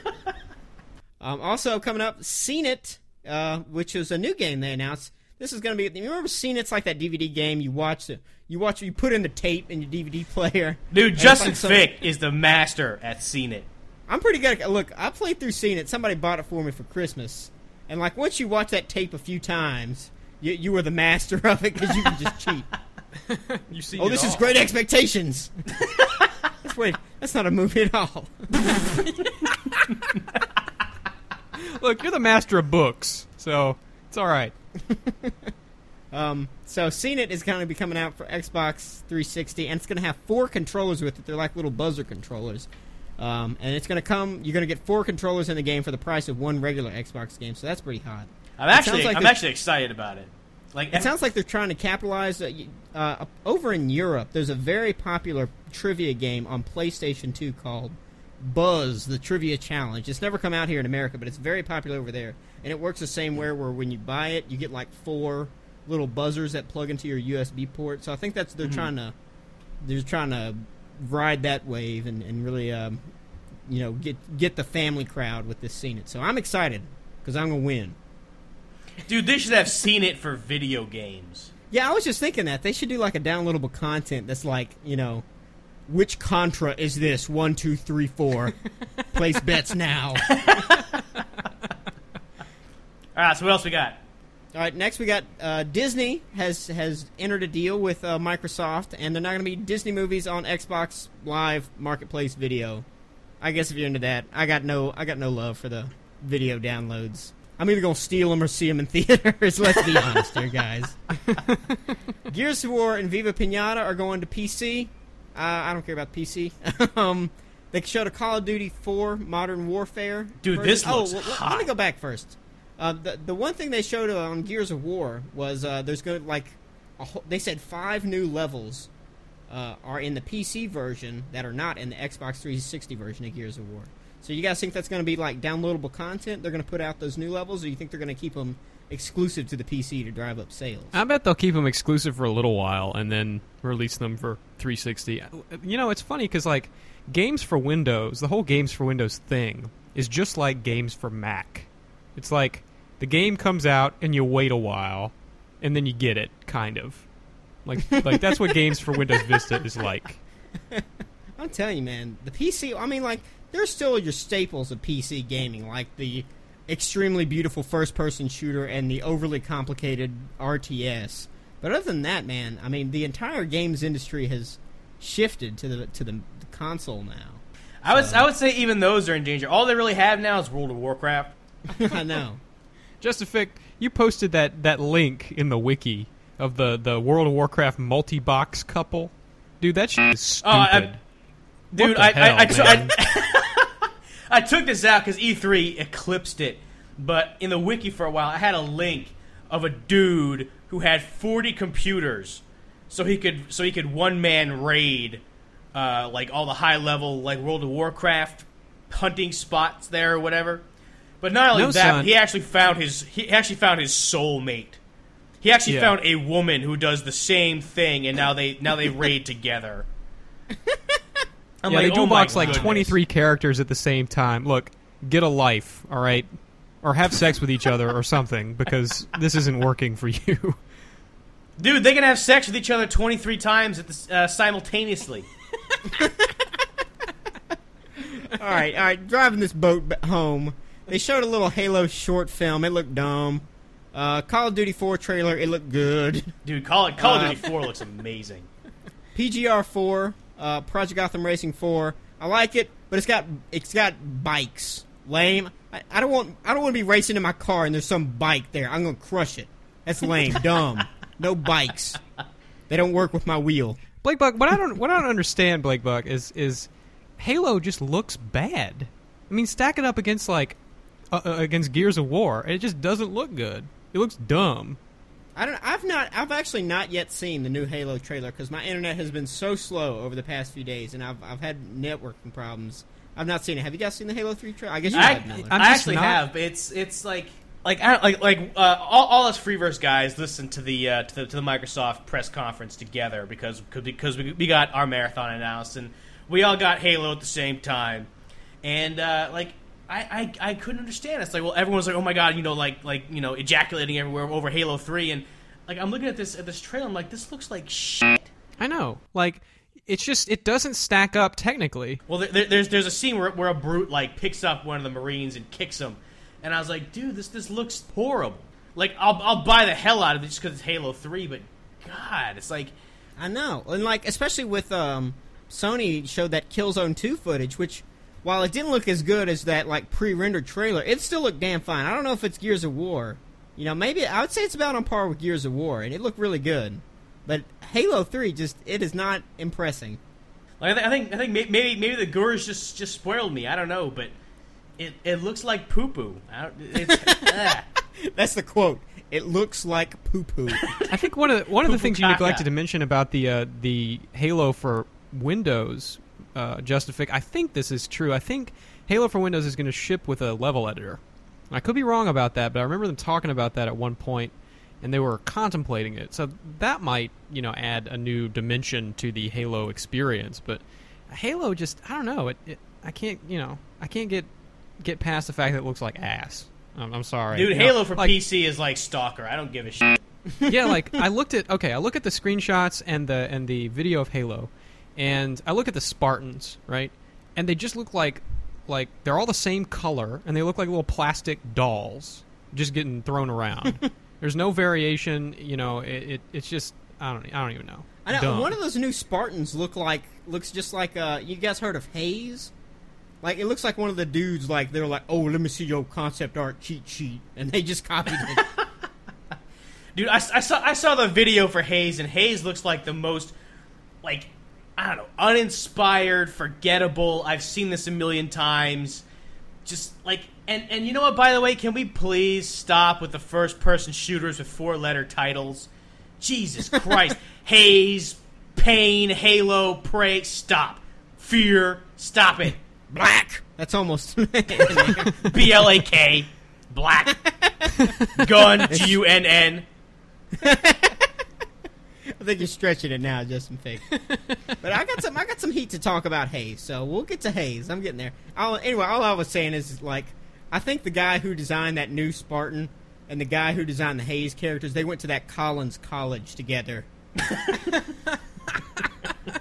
Also coming up, Seen It, which is a new game they announced. This is going to be. You remember Seen It's like that DVD game you watch. You put in the tape in your DVD player. Dude, Justin Fick is the master at Seen It. I'm pretty good. Look, I played through Seen It. Somebody bought it for me for Christmas, and once you watch that tape a few times, you were the master of it because you can just cheat. You see? Oh, this is Great Expectations. Wait, that's not a movie at all. Look, you're the master of books, so it's all right. So Seen It is going to be coming out for Xbox 360, and it's going to have 4 controllers with it. They're like little buzzer controllers. And it's going to come. You're going to get 4 controllers in the game for the price of 1 regular Xbox game. So that's pretty hot. I'm actually excited about it. It sounds like they're trying to capitalize. Over in Europe, there's a very popular trivia game on PlayStation 2 called Buzz, the Trivia Challenge. It's never come out here in America, but it's very popular over there. And it works the same way where when you buy it, you get 4 little buzzers that plug into your USB port. So I think they're trying to ride that wave and really get the family crowd with this Seen It. So I'm excited because I'm gonna win. Dude, they should have Seen It for video games. Yeah, I was just thinking that they should do a downloadable content that's which Contra is this? 1, 2, 3, 4. Place bets now. All right, so what else we got? All right, next we got Disney has entered a deal with Microsoft, and they're not going to be Disney movies on Xbox Live Marketplace Video. I guess if you're into that, I got no love for the video downloads. I'm either going to steal them or see them in theaters. Let's be honest here, guys. Gears of War and Viva Pinata are going to PC. I don't care about PC. They showed a Call of Duty 4 Modern Warfare. Dude, version. this looks hot. Let me go back first. The one thing they showed on Gears of War was there's going to they said 5 new levels are in the PC version that are not in the Xbox 360 version of Gears of War. So you guys think that's going to be downloadable content? They're going to put out those new levels, or do you think they're going to keep them exclusive to the PC to drive up sales? I bet they'll keep them exclusive for a little while and then release them for 360. It's funny because games for Windows, the whole games for Windows thing is just like games for Mac. It's like the game comes out and you wait a while and then you get it, kind of. Like that's what games for Windows Vista is like. I'm telling you, man, the PC, there's still your staples of PC gaming, like the extremely beautiful first-person shooter and the overly complicated RTS. But other than that, man, I mean, the entire games industry has shifted to the console now. I would say even those are in danger. All they really have now is World of Warcraft. I know. Justific, you posted that link in the wiki of the World of Warcraft multi-box couple. Dude, that shit is stupid. Dude, I took this out because E3 eclipsed it. But in the wiki for a while, I had a link of a dude who had 40 computers, so he could one-man raid like all the high-level like World of Warcraft hunting spots there or whatever. But not only that, son. he actually found his soulmate. He actually found a woman who does the same thing, and now they raid together. I'm they dual box like goodness. 23 characters at the same time. Look, get a life, all right? Or have sex with each other or something, because this isn't working for you. Dude, they can have sex with each other 23 times at the, simultaneously. All right. Driving this boat home, they showed a little Halo short film. It looked dumb. Call of Duty 4 trailer. It looked good. Dude, Call of Duty 4 looks amazing. PGR 4, Project Gotham Racing 4. I like it, but it's got bikes. Lame. I don't want to be racing in my car and there's some bike there. I'm gonna crush it. That's lame. Dumb. No bikes. They don't work with my wheel. Blake Buck, what I don't understand, Blake Buck, is Halo just looks bad. I mean, stack it up against against Gears of War, it just doesn't look good. It looks dumb. I've actually not yet seen the new Halo trailer because my internet has been so slow over the past few days, and I've had networking problems. I've not seen it. Have you guys seen the Halo 3 trailer? I guess you have. Miller. I actually have. It's like all us Freeverse guys listened to the Microsoft press conference together because we got our marathon announced and we all got Halo at the same time, and I couldn't understand. It's like, well, everyone's like, oh my god, ejaculating everywhere over Halo 3, and like I'm looking at this trailer, I'm like, this looks like shit. I know, like. It doesn't stack up technically. Well, there's a scene where a brute like picks up one of the Marines and kicks him, and I was like, dude, this looks horrible. Like I'll buy the hell out of it just because it's Halo 3, but God, it's like I know, and like especially with Sony showed that Killzone 2 footage, which while it didn't look as good as that like pre-rendered trailer, it still looked damn fine. I don't know if it's Gears of War, maybe I would say it's about on par with Gears of War, and it looked really good. But Halo 3 it is not impressing. Like I think maybe the Gurus just spoiled me. I don't know, but it looks like poo poo. That's the quote. It looks like poo poo. I think one of the things you neglected to mention about the Halo for Windows, Justific. I think this is true. I think Halo for Windows is going to ship with a level editor. I could be wrong about that, but I remember them talking about that at one point. And they were contemplating it, so that might, add a new dimension to the Halo experience. But Halo I don't know. I can't get past the fact that it looks like ass. I'm sorry, dude. Halo for PC is like Stalker. I don't give a shit. Yeah, like I look at the screenshots and the video of Halo, and I look at the Spartans, right? And they just look like they're all the same color, and they look like little plastic dolls just getting thrown around. There's no variation, it's just I don't even know. I know Dumb. one of those new Spartans looks just like you guys heard of Haze? Like it looks like one of the dudes like they're like, "Oh, let me see your concept art cheat sheet." And they just copied it. Dude, I saw the video for Haze, and Haze looks like the most I don't know, uninspired, forgettable. I've seen this a million times. Just like and you know what, by the way, can we please stop with the first person shooters with 4-letter titles? Jesus Christ. Haze, Pain, Halo, Prey, stop. Fear, stop it. Black. That's almost BLAK. Black. Gun, GUNN. I think you're stretching it now, Justin Fig. But I got some heat to talk about Haze, so we'll get to Haze. I'm getting there. Anyway, all I was saying is, like, I think the guy who designed that new Spartan and the guy who designed the Haze characters, they went to that Collins College together.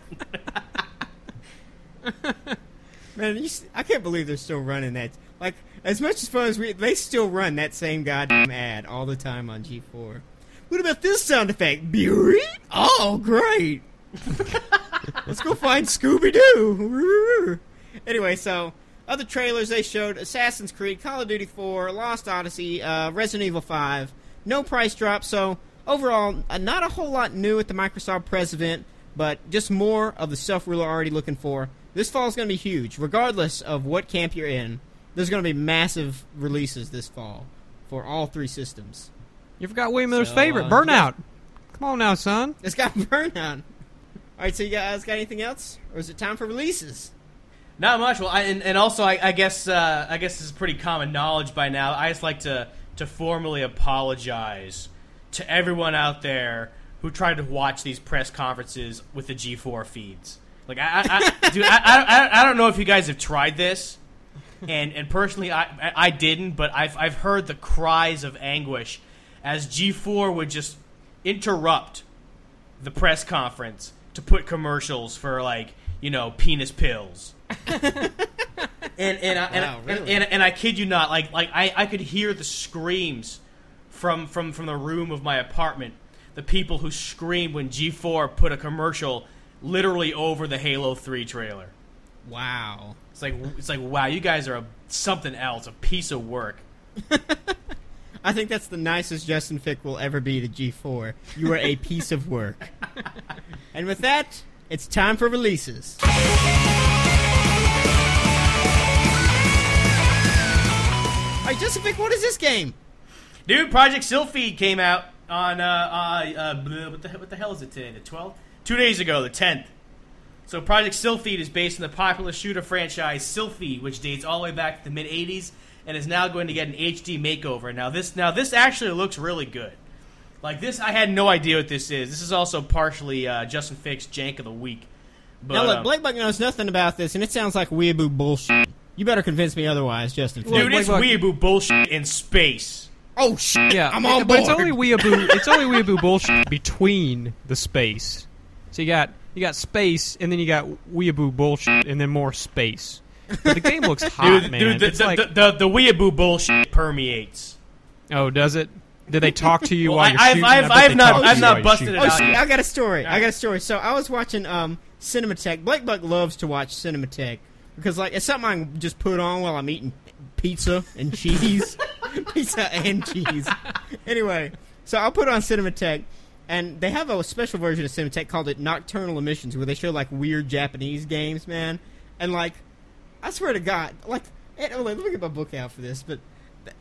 Man, I can't believe they're still running that. Like, As much as fun as they still run that same goddamn ad all the time on G4. What about this sound effect? Beauty? Oh, great. Let's go find Scooby-Doo. Anyway, so other trailers they showed: Assassin's Creed, Call of Duty 4, Lost Odyssey, Resident Evil 5. No price drop, so overall, not a whole lot new at the Microsoft Press event, but just more of the stuff we're already looking for. This fall is going to be huge. Regardless of what camp you're in, there's going to be massive releases this fall for all three systems. You forgot William Miller's favorite, Burnout. Come on now, son. It's got Burnout. All right, so you guys got anything else? Or is it time for releases? Not much. Well, and also, I guess this is pretty common knowledge by now. I just like to formally apologize to everyone out there who tried to watch these press conferences with the G4 feeds. Like, I don't know if you guys have tried this, and personally, I didn't, but I've heard the cries of anguish as G4 would just interrupt the press conference to put commercials for, like, penis pills. and I kid you not, like I could hear the screams from the room of my apartment. The people who screamed when G4 put a commercial literally over the Halo 3 trailer. Wow. It's like wow, you guys are something else, a piece of work. I think that's the nicest Justin Fick will ever be to G4. You are a piece of work. And with that, it's time for releases. All right, Justin Fick, what is this game? Dude, Project Sylphid came out on what the hell is it today? The 12th? 2 days ago, the 10th. So Project Sylphid is based on the popular shooter franchise Sylphid, which dates all the way back to the mid '80s and is now going to get an HD makeover. Now this actually looks really good. Like this, I had no idea what this is. This is also partially Justin Fick's Jank of the Week. But, now look, Blake Buck knows nothing about this, and it sounds like weeaboo bullshit. You better convince me otherwise, Justin Fick. Dude, it's weeaboo bullshit in space. Oh shit! Yeah, I'm on board. But it's only weeaboo bullshit between the space. So you got space, and then you got weeaboo bullshit, and then more space. But the game looks hot, man. Dude, the weeaboo bullshit permeates. Oh, does it? Did they talk to you while you're shooting? I've not busted it out. Oh, I got a story. So I was watching Cinematech. Blake Buck loves to watch Cinematech because it's something I can just put on while I'm eating pizza and cheese. Pizza and cheese. Anyway, so I'll put on Cinematech, and they have a special version of Cinematech called it Nocturnal Emissions, where they show weird Japanese games, man. And I swear to God, let me get my book out for this, but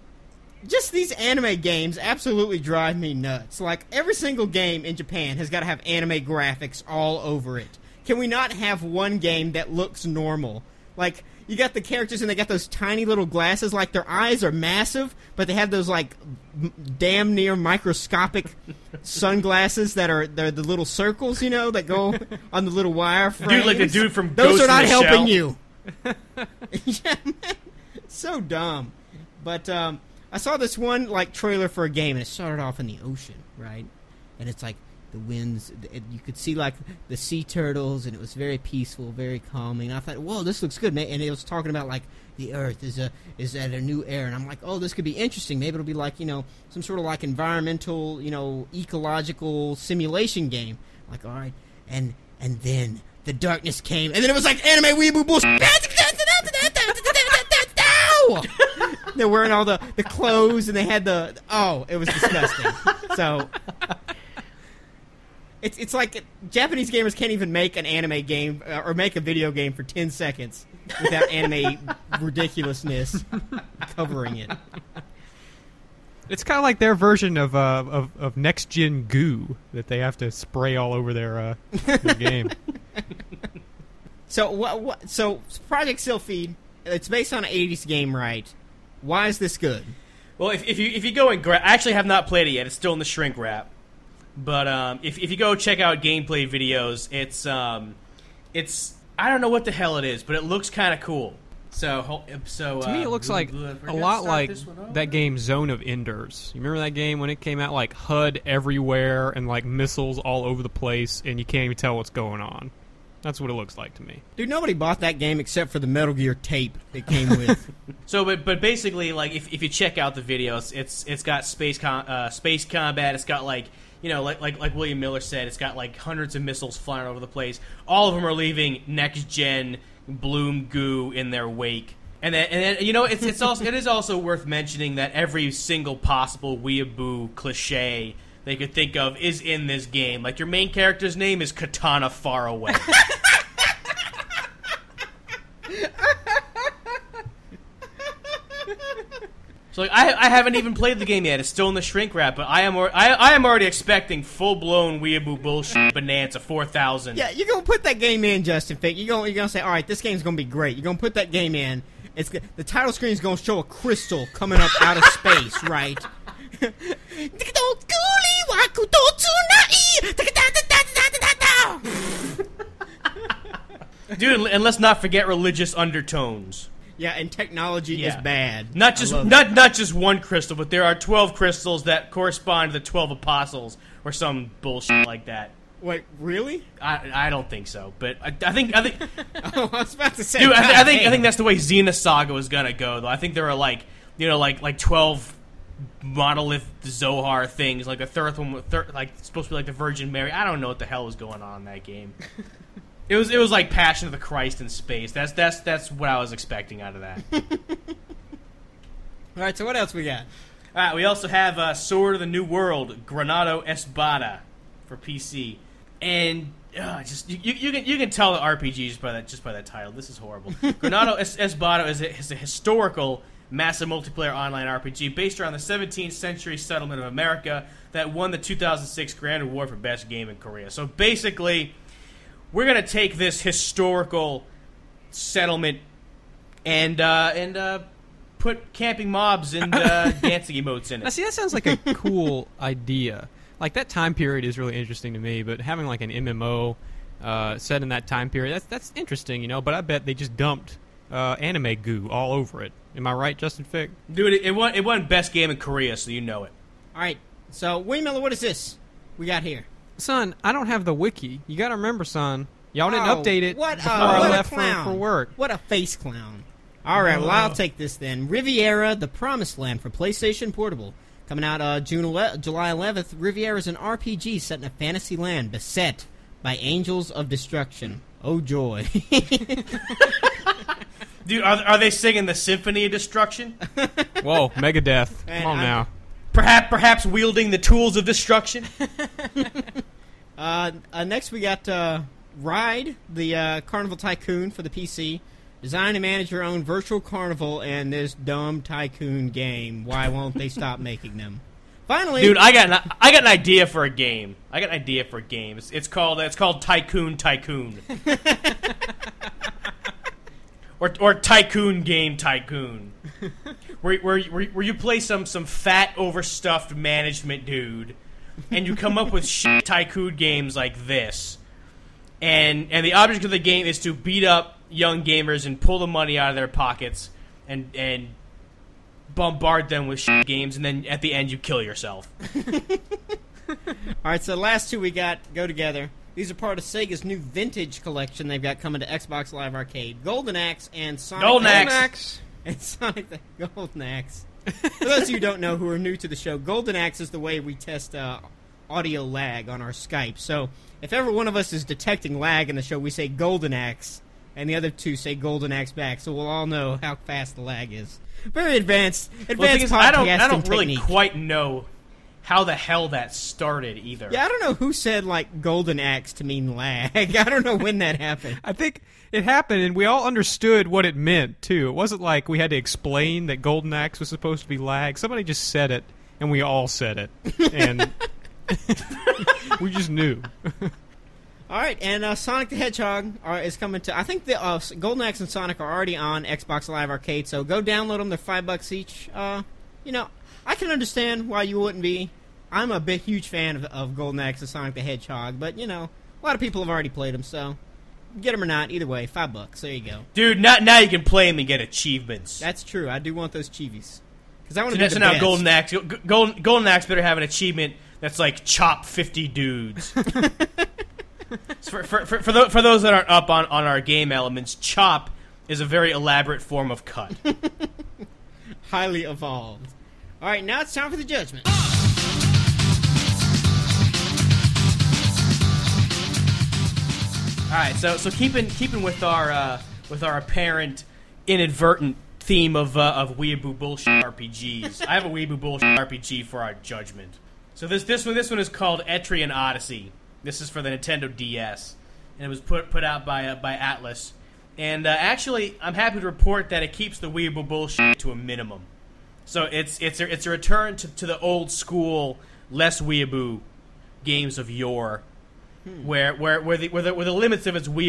just these anime games absolutely drive me nuts. Every single game in Japan has got to have anime graphics all over it. Can we not have one game that looks normal? You got the characters and they got those tiny little glasses, their eyes are massive, but they have those damn near microscopic sunglasses they're the little circles, that go on the little wire frames. Dude, like the dude from Those Ghost are not in the helping Shell. you. Yeah, man. So dumb. But I saw this one trailer for a game, and it started off in the ocean, right? And it's the winds, you could see the sea turtles, and it was very peaceful, very calming. I thought, whoa, this looks good, man. And it was talking about the Earth is at a new era, and I'm like, oh, this could be interesting. Maybe it'll be some sort of environmental, ecological simulation game. All right, and then the darkness came, and then it was anime weeaboo bullshit. They're wearing all the clothes, and they had it was disgusting. So it's Japanese gamers can't even make an anime game or make a video game for 10 seconds without anime ridiculousness covering it. It's kind of like their version of next gen goo that they have to spray all over their game. So So Project Sylphid, it's based on an 80s game, right? Why is this good? Well, if you go and I actually have not played it yet. It's still in the shrink wrap. But if you go check out gameplay videos, it's I don't know what the hell it is, but it looks kind of cool. So to me, it looks like a lot like that game Zone of Enders. You remember that game when it came out? HUD everywhere and missiles all over the place, and you can't even tell what's going on. That's what it looks like to me. Dude, nobody bought that game except for the Metal Gear tape it came with. So, but basically, like if you check out the videos, it's got space combat. It's got like William Miller said, it's got like hundreds of missiles flying over the place. All of them are leaving next gen Bloom goo in their wake. And then it is also worth mentioning that every single possible weeaboo cliche they could think of is in this game. Like, your main character's name is Katana Faraway. So, like, I haven't even played the game yet. It's still in the shrink wrap, but I am already expecting full-blown weeaboo bullshit bonanza 4000. Yeah, you're going to put that game in, Justin Fick. You're going to say, all right, this game's going to be great. You're going to put that game in. The title screen's going to show a crystal coming up out of space, right? Dude, and let's not forget religious undertones. Yeah, and technology is bad. Not just one crystal, but there are 12 crystals that correspond to the 12 apostles or some bullshit like that. Wait, really? I don't think so, but I think oh, I was about to say, dude, I think that's the way Xenosaga was gonna go, though. I think there are like 12 monolith Zohar things, like the third one, like supposed to be like the Virgin Mary. I don't know what the hell was going on in that game. It was like Passion of the Christ in space. That's what I was expecting out of that. All right, so what else we got? All right, we also have Sword of the New World, Granado Espada for PC, and just you can tell the RPG just by that title. This is horrible. Granado Espada is a historical massive multiplayer online RPG based around the 17th century settlement of America that won the 2006 Grand Award for Best Game in Korea. So basically, we're going to take this historical settlement and put camping mobs and dancing emotes in it. Now, see, that sounds like a cool idea. Like, that time period is really interesting to me, but having like an MMO set in that time period, that's interesting, you know, but I bet they just dumped anime goo all over it. Am I right, Justin Fick? Dude, it won Best Game in Korea, so you know it. All right, so William Miller, what is this we got here? Son, I don't have the wiki. You got to remember, son, y'all didn't update it before I I left for work. What a face clown. All right, well, I'll take this then. Riviera, The Promised Land for PlayStation Portable. Coming out July 11th, Riviera is an RPG set in a fantasy land beset by angels of destruction. Oh, joy. Dude, are they singing the Symphony of Destruction? Whoa, Megadeth. Come on now. Perhaps wielding the tools of destruction? Next we got Ride, the Carnival Tycoon for the PC. Design and manage your own virtual carnival and this dumb tycoon game. Why won't they stop making them? Finally, dude, I got an idea for a game. It's called Tycoon Tycoon. Or Tycoon Game Tycoon. Where you play some fat overstuffed management dude and you come up with shit tycoon games like this. And the object of the game is to beat up young gamers and pull the money out of their pockets and bombard them with shit games, and then at the end you kill yourself. Alright, so the last two we got go together. These are part of Sega's new vintage collection they've got coming to Xbox Live Arcade. Golden Axe and Sonic... Golden Axe! And Sonic the Golden Axe. For those of you who don't know who are new to the show, Golden Axe is the way we test audio lag on our Skype. So if ever one of us is detecting lag in the show, we say Golden Axe, and the other two say Golden Axe back, so we'll all know how fast the lag is. Very advanced podcasting I don't really technique. quite know how the hell that started either. Yeah, I don't know who said, like, Golden Axe to mean lag. I don't know when that happened. I think it happened, and we all understood what it meant, too. It wasn't like we had to explain that Golden Axe was supposed to be lag. Somebody just said it, and we all said it. And we just knew. All right, and Sonic the Hedgehog is coming to... I think the Golden Axe and Sonic are already on Xbox Live Arcade, so go download them. They're $5 each. You know, I can understand why you wouldn't be. I'm a huge fan of Golden Axe and Sonic the Hedgehog, but, you know, a lot of people have already played them, so get them or not, either way, $5. There you go. Dude, now you can play them and get achievements. That's true. I do want those chivies. Because I want to be the now best. Golden Axe better have an achievement that's like chop 50 dudes. For those that aren't up on our game elements, chop is a very elaborate form of cut. Highly evolved. All right, now it's time for the judgment. All right, so keeping with our apparent inadvertent theme of weeaboo bullshit RPGs, I have a weeaboo bullshit RPG for our judgment. So this one is called Etrian Odyssey. This is for the Nintendo DS, and it was put out by Atlas. And actually, I'm happy to report that it keeps the weeaboo bullshit to a minimum. So it's a return to the old school, less weeaboo games of yore. Where the limits of its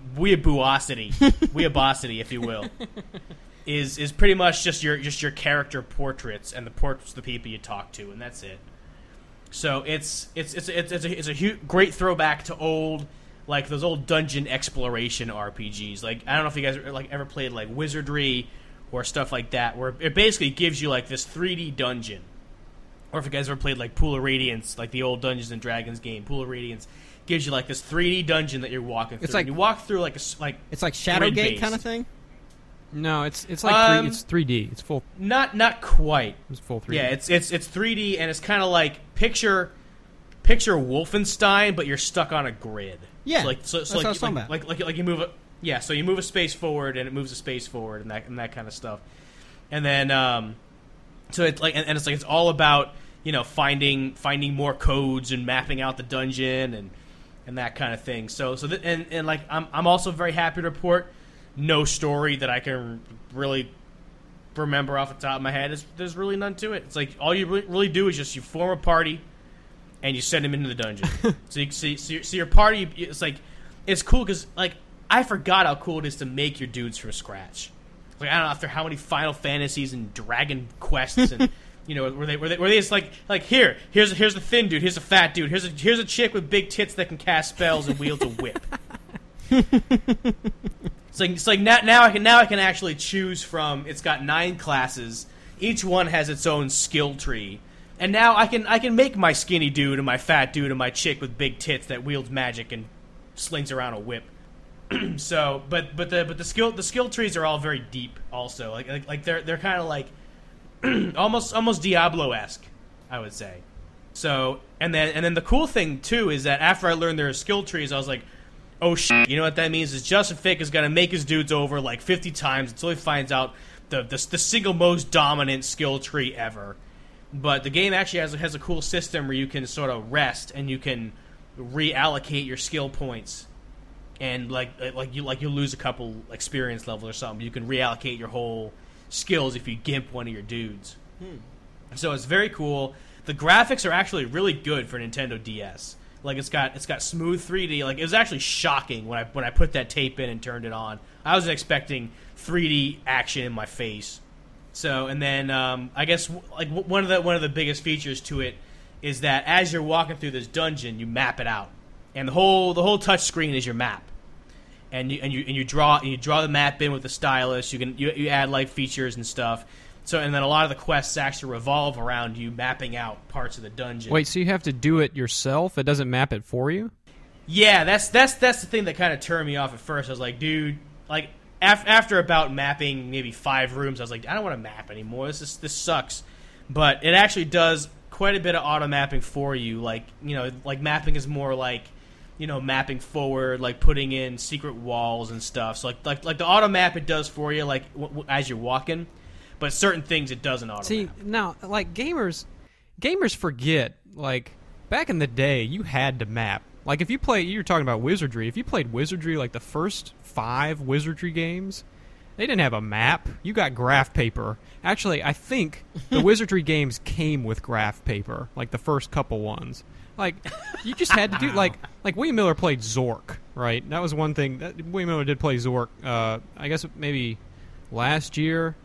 weeabosity, if you will, is pretty much just your character portraits and the portraits of the people you talk to, and that's it. So it's a great throwback to old, like those old dungeon exploration RPGs. Like, I don't know if you guys ever played like Wizardry or stuff like that, where it basically gives you like this 3D dungeon. Or if you guys ever played like Pool of Radiance, like the old Dungeons and Dragons game, Pool of Radiance gives you like this 3D dungeon that you're walking through. It's like, and you walk through like it's like Shadowgate kind of thing. No, it's like it's 3D. It's full. Not quite. It's full 3D. Yeah, it's 3D, and it's kind of like picture Wolfenstein, but you're stuck on a grid. Yeah, so that's what I was talking about. Like you move it. Yeah, so you move a space forward, and it moves a space forward, and that kind of stuff. And then so it's like and it's like it's all about, you know, finding more codes and mapping out the dungeon and that kind of thing. So like I'm also very happy to report no story that I can really remember off the top of my head. There's really none to it. It's like all you really do is just you form a party and you send them into the dungeon. so your party, it's cool because like I forgot how cool it is to make your dudes from scratch. Like, I don't know, after how many Final Fantasies and Dragon Quests and you know, where they just like here's a thin dude, here's a fat dude, here's a chick with big tits that can cast spells and wields a whip. It's like now I can actually choose from. It's got 9 classes. Each one has its own skill tree, and now I can make my skinny dude and my fat dude and my chick with big tits that wields magic and slings around a whip. So, but the skill trees are all very deep. Also, like they're kind of like almost Diablo-esque, I would say. So, and then the cool thing too is that after I learned there are skill trees, I was like, oh shit, you know what that means is Justin Fick is gonna make his dudes over like 50 times until he finds out the single most dominant skill tree ever. But the game actually has a cool system where you can sort of rest and you can reallocate your skill points. And like you lose a couple experience levels or something, you can reallocate your whole skills if you gimp one of your dudes. So it's very cool. The graphics are actually really good for Nintendo DS. Like it's got smooth 3D. Like it was actually shocking when I put that tape in and turned it on. I wasn't expecting 3D action in my face. So and then I guess like one of the biggest features to it is that as you're walking through this dungeon, you map it out. And the whole touch screen is your map, and you draw the map in with the stylus. You add like features and stuff. So and then a lot of the quests actually revolve around you mapping out parts of the dungeon. Wait, so you have to do it yourself? It doesn't map it for you? Yeah, that's the thing that kind of turned me off at first. I was like, dude, like after about mapping maybe 5 rooms, I was like, I don't want to map anymore. This sucks. But it actually does quite a bit of auto mapping for you. Like, you know, like mapping is more like, you know, mapping forward, like putting in secret walls and stuff. So like the auto map it does for you, like as you're walking, but certain things it doesn't auto map. See, now like gamers forget, like back in the day you had to map. Like if you were talking about Wizardry. If you played Wizardry, like the first 5 Wizardry games, they didn't have a map. You got graph paper. Actually, I think the Wizardry games came with graph paper, like the first couple ones. Like, you just had to do, like William Miller played Zork, right? That was one thing. William Miller did play Zork, I guess maybe last year,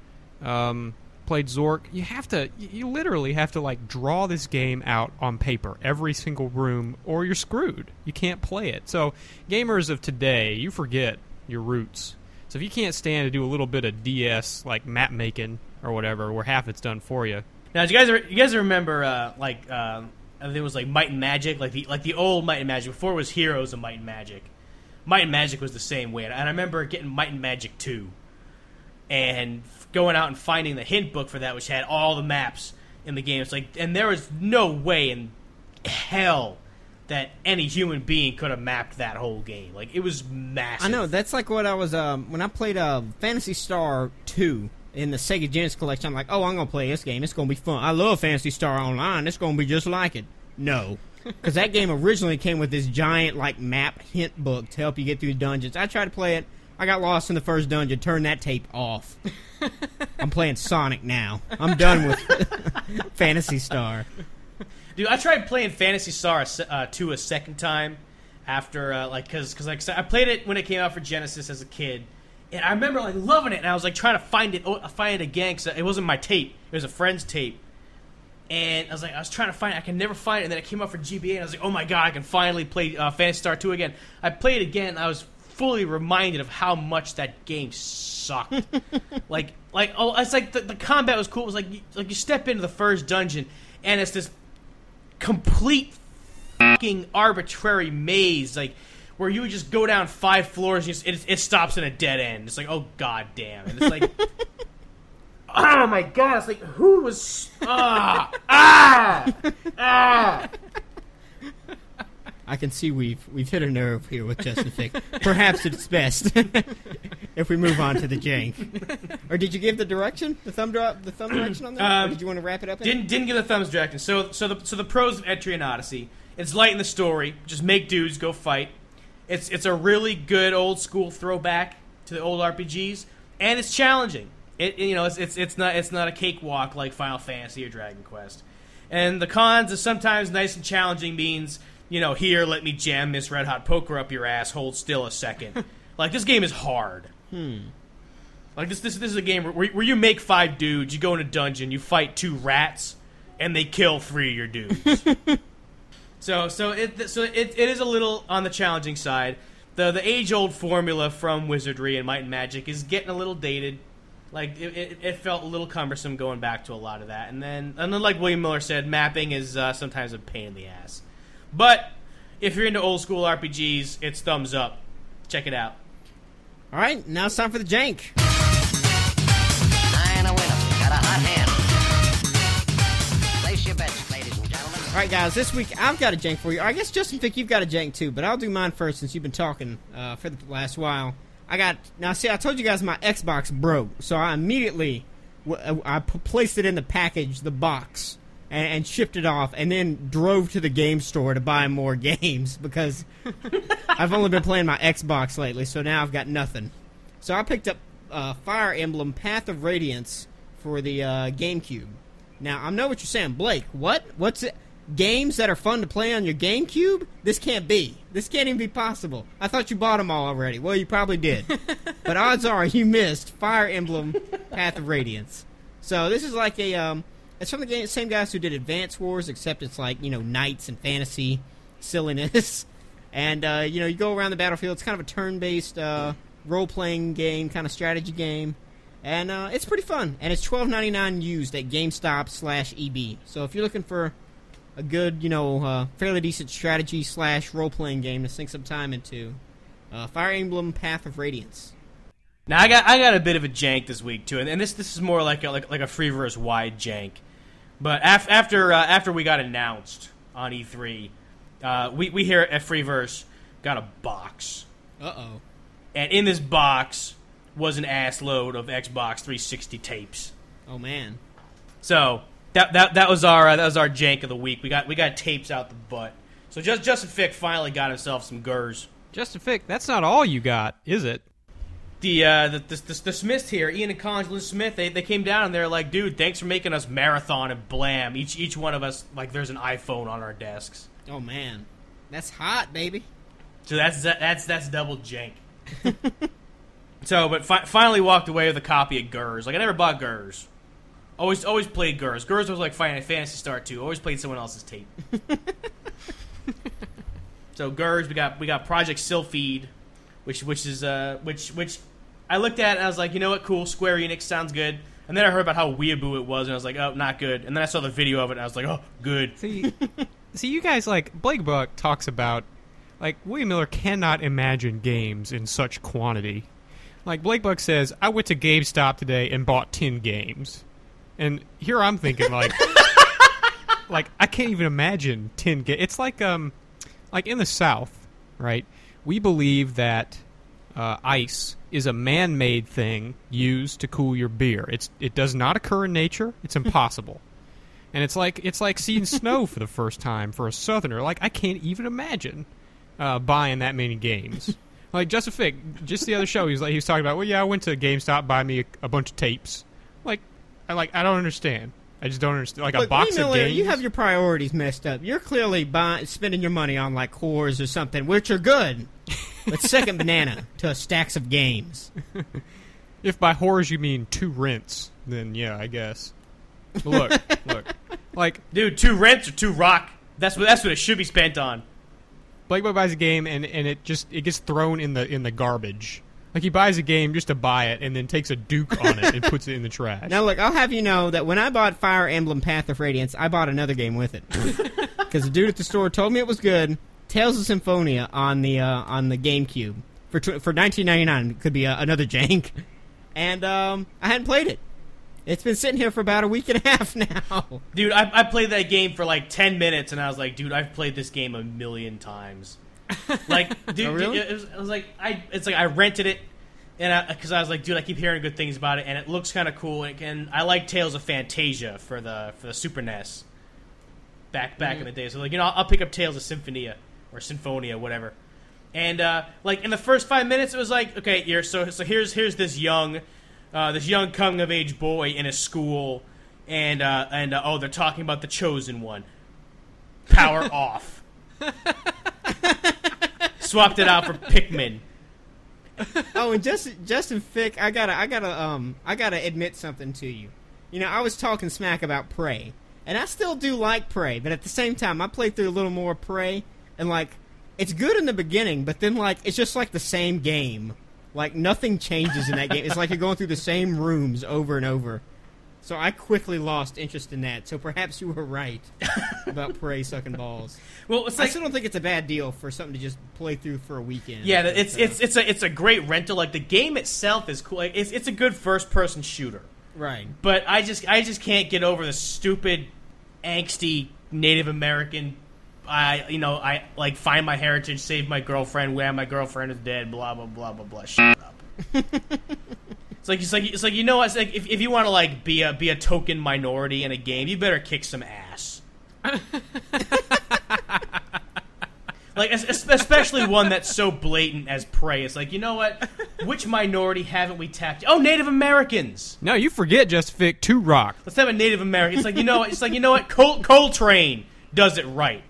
played Zork. You literally have to, like, draw this game out on paper, every single room, or you're screwed. You can't play it. So, gamers of today, you forget your roots. So if you can't stand to do a little bit of DS, like map making or whatever, where half it's done for you. Now, do you guys remember, there was like Might and Magic, like the old Might and Magic before it was Heroes of Might and Magic. Might and Magic was the same way, and I remember getting Might and Magic 2 and going out and finding the hint book for that, which had all the maps in the game. It's like, and there was no way in hell that any human being could have mapped that whole game. Like, it was massive. I know, that's like what I was, when I played Phantasy Star 2 in the Sega Genesis collection, I'm like, oh, I'm going to play this game. It's going to be fun. I love Phantasy Star Online. It's going to be just like it. No. Because that game originally came with this giant, like, map hint book to help you get through dungeons. I tried to play it. I got lost in the first dungeon. Turned that tape off. I'm playing Sonic now. I'm done with Phantasy Star. Dude, I tried playing Phantasy Star 2 a second time after, because I played it when it came out for Genesis as a kid, and I remember like loving it, and I was like trying to find it again because it wasn't my tape; it was a friend's tape, and I was trying to find it, I can never find it, and then it came out for GBA, and I was like, oh my god, I can finally play Phantasy Star 2 again. I played it again, and I was fully reminded of how much that game sucked. It's like the combat was cool. It was like you step into the first dungeon, and it's this complete fucking arbitrary maze, like where you would just go down 5 floors and it stops in a dead end. It's like, oh god damn, and it's like, oh my god, it's like, who was I can see we've hit a nerve here with Justin Fick. Perhaps it's best if we move on to the jank. Or did you give the direction, the thumb direction on that? Or did you want to wrap it up? Didn't give the thumbs direction. So the pros of Etrian Odyssey: it's light in the story, just make dudes go fight. It's a really good old school throwback to the old RPGs, and it's challenging. It's not a cakewalk like Final Fantasy or Dragon Quest. And the cons is sometimes nice and challenging means, here, let me jam this red hot poker up your ass, hold still a second. Like, this game is hard. Like, this is a game where you make 5 dudes, you go in a dungeon, you fight 2 rats, and they kill 3 of your dudes. so it is a little on the challenging side. The age-old formula from Wizardry and Might and Magic is getting a little dated. Like, it felt a little cumbersome going back to a lot of that. And then like William Miller said, mapping is sometimes a pain in the ass. But if you're into old school RPGs, it's thumbs up. Check it out. All right, now it's time for the jank. Nine a winner. Got a hot hand. Place your bets, ladies and gentlemen. All right, guys, this week I've got a jank for you. I guess, Justin Fick, you've got a jank too, but I'll do mine first since you've been talking for the last while. I told you guys my Xbox broke, so I immediately placed it in the package, the box, and shipped it off, and then drove to the game store to buy more games because I've only been playing my Xbox lately, so now I've got nothing. So I picked up Fire Emblem Path of Radiance for the GameCube. Now, I know what you're saying, Blake. What? What's it? Games that are fun to play on your GameCube? This can't be. This can't even be possible. I thought you bought them all already. Well, you probably did. But odds are you missed Fire Emblem Path of Radiance. So this is like a... it's from the same guys who did Advance Wars, except it's like, knights and fantasy silliness. And, you go around the battlefield. It's kind of a turn-based role-playing game, kind of strategy game. And it's pretty fun. And it's $12.99 used at GameStop/EB. So if you're looking for a good, fairly decent strategy / role-playing game to sink some time into, Fire Emblem Path of Radiance. Now I got a bit of a jank this week too, and this is more like a Freeverse wide jank. But after we got announced on E3, we here at Freeverse got a box. Uh-oh. And in this box was an ass load of Xbox 360 tapes. Oh man. So that was our jank of the week. We got tapes out the butt. So Justin Fick finally got himself some GURS. Justin Fick, that's not all you got, is it? The Smiths here, Ian and Conjolin Smith, they came down and they're like, dude, thanks for making us Marathon and Blam. Each one of us, like, there's an iPhone on our desks. Oh man, that's hot, baby. So that's double jank. So, but finally walked away with a copy of GURS. Like, I never bought GURS. Always played GURS. GURS was like Phantasy Star 2. Always played someone else's tape. So GURS, we got Project Sylphid, which I looked at and I was like, you know what, cool, Square Enix sounds good. And then I heard about how weeaboo it was, and I was like, oh, not good. And then I saw the video of it, and I was like, oh, good. See, See, you guys, like, Blake Buck talks about, like, William Miller cannot imagine games in such quantity. Like, Blake Buck says, I went to GameStop today and bought 10 games. And here I'm thinking, like, like, I can't even imagine 10 games. It's like in the South, right, we believe that ice is a man-made thing used to cool your beer. It does not occur in nature. It's impossible. And it's like seeing snow for the first time for a Southerner. Like, I can't even imagine buying that many games. Like, Justin Fick, just the other show, he was talking about, well, yeah, I went to GameStop, buy me a bunch of tapes. I don't understand. I just don't understand. Like, Look, a box Miller, of games. You have your priorities messed up. You're clearly spending your money on, like, whores or something, which are good. But second banana to stacks of games. If by whores you mean 2 rents, then yeah, I guess. But look. Like, Dude, 2 rents or 2 rock. That's what it should be spent on. Blake Buck buys a game and it gets thrown in the garbage. Like, he buys a game just to buy it and then takes a Duke on it and puts it in the trash. Now, look, I'll have you know that when I bought Fire Emblem Path of Radiance, I bought another game with it. Because the dude at the store told me it was good. Tales of Symphonia on the GameCube for $19.99. It could be another jank. And I hadn't played it. It's been sitting here for about a week and a half now. Dude, I played that game for like 10 minutes, and I was like, dude, I've played this game a million times. Like, dude, Oh, really? I rented it, and because I was like, dude, I keep hearing good things about it, and it looks kind of cool, and I like Tales of Fantasia for the Super NES. Back in the day, so like, you know, I'll pick up Tales of Symphonia, whatever. And like in the first 5 minutes, it was like, okay, here's this young coming of age boy in a school, and they're talking about the Chosen One. Power off. Swapped it out for Pikmin. Oh, and Justin Fick, I gotta admit something to you. You know, I was talking smack about Prey, and I still do like Prey, but at the same time, I played through a little more Prey, and like, it's good in the beginning, but then like, it's just like the same game. Like, nothing changes in that game. It's like you're going through the same rooms over and over. So I quickly lost interest in that. So perhaps you were right about Prey sucking balls. Well, it's I like, still don't think it's a bad deal for something to just play through for a weekend. yeah, But, it's a great rental. Like, the game itself is cool. Like, it's a good first person shooter. right. But I just can't get over the stupid, angsty Native American. I like find my heritage, save my girlfriend, where my girlfriend is dead, blah blah blah blah blah. Shut up. It's like you know what? It's like if you want to like be a token minority in a game, you better kick some ass. Like, especially one that's so blatant as Prey. It's like, you know what? Which minority haven't we tapped? Oh, Native Americans. no, you forget, Justin Fick, 2 rock. Let's have a Native American. It's like, you know what? Coltrane does it right.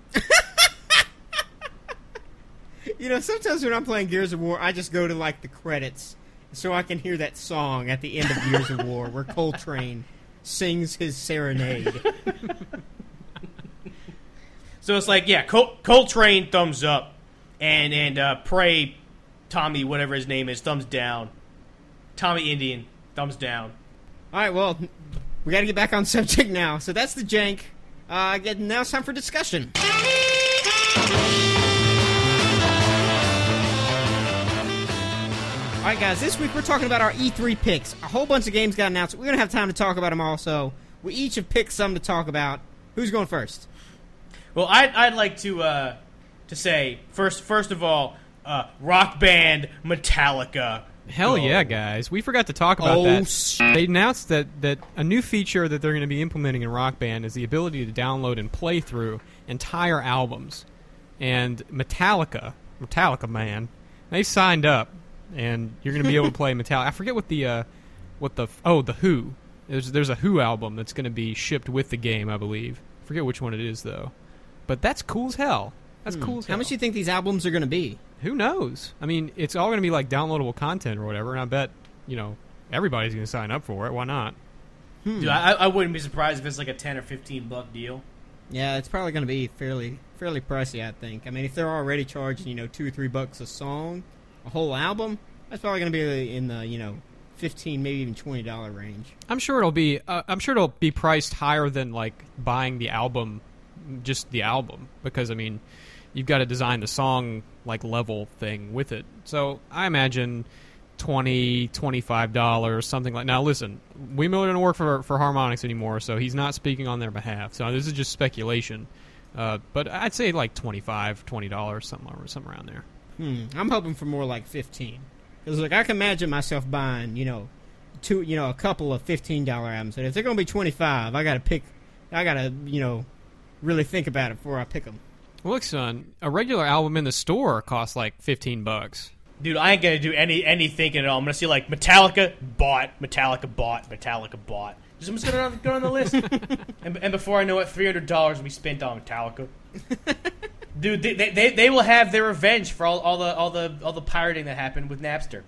You know, sometimes when I'm playing Gears of War, I just go to, like, the credits so I can hear that song at the end of Gears of War where Coltrane sings his serenade. So it's like, yeah, Coltrane, thumbs up. And Prey, Tommy, whatever his name is, thumbs down. Tommy Indian, thumbs down. All right, well, we got to get back on subject now. So that's the jank. Now it's time for discussion. All right, guys, this week we're talking about our E3 picks. A whole bunch of games got announced. We're going to have time to talk about them all, so we each have picked some to talk about. Who's going first? Well, I'd like to say, first of all, rock band Metallica. Hell Go. yeah, guys. We forgot to talk about Oh, that. They announced that a new feature that they're going to be implementing in Rock Band is the ability to download and play through entire albums. And Metallica, man, they signed up, and you're going to be able to play Metallica. I forget the Who. There's a Who album that's going to be shipped with the game, I believe. I forget which one it is, though. But that's cool as hell. That's cool as hell. How much do you think these albums are going to be? Who knows? I mean, it's all going to be like downloadable content or whatever, and I bet, everybody's going to sign up for it. Why not? Dude, I wouldn't be surprised if it's like a $10 or $15 deal. Yeah, it's probably going to be fairly pricey, I think. I mean, if they're already charging, $2 or $3 a song, a whole album, that's probably going to be in the, $15, maybe even $20 range. I'm sure it'll be priced higher than like buying the album, just the album, because I mean, you've got to design the song like level thing with it. So I imagine $20-$25, something like. Now listen, Wee Miller don't work for Harmonix anymore, so he's not speaking on their behalf. So this is just speculation. But I'd say like $25-$20, something around there. I'm hoping for more like 15, because like I can imagine myself buying a couple of $15 albums. And if they're gonna be 25, I gotta really think about it before I pick them. Well, look, son, a regular album in the store costs like $15. Dude, I ain't gonna do any thinking at all. I'm gonna see like Metallica bought. I'm just gonna go on the list, and before I know it, $300 will be spent on Metallica. Dude, they will have their revenge for all the pirating that happened with Napster.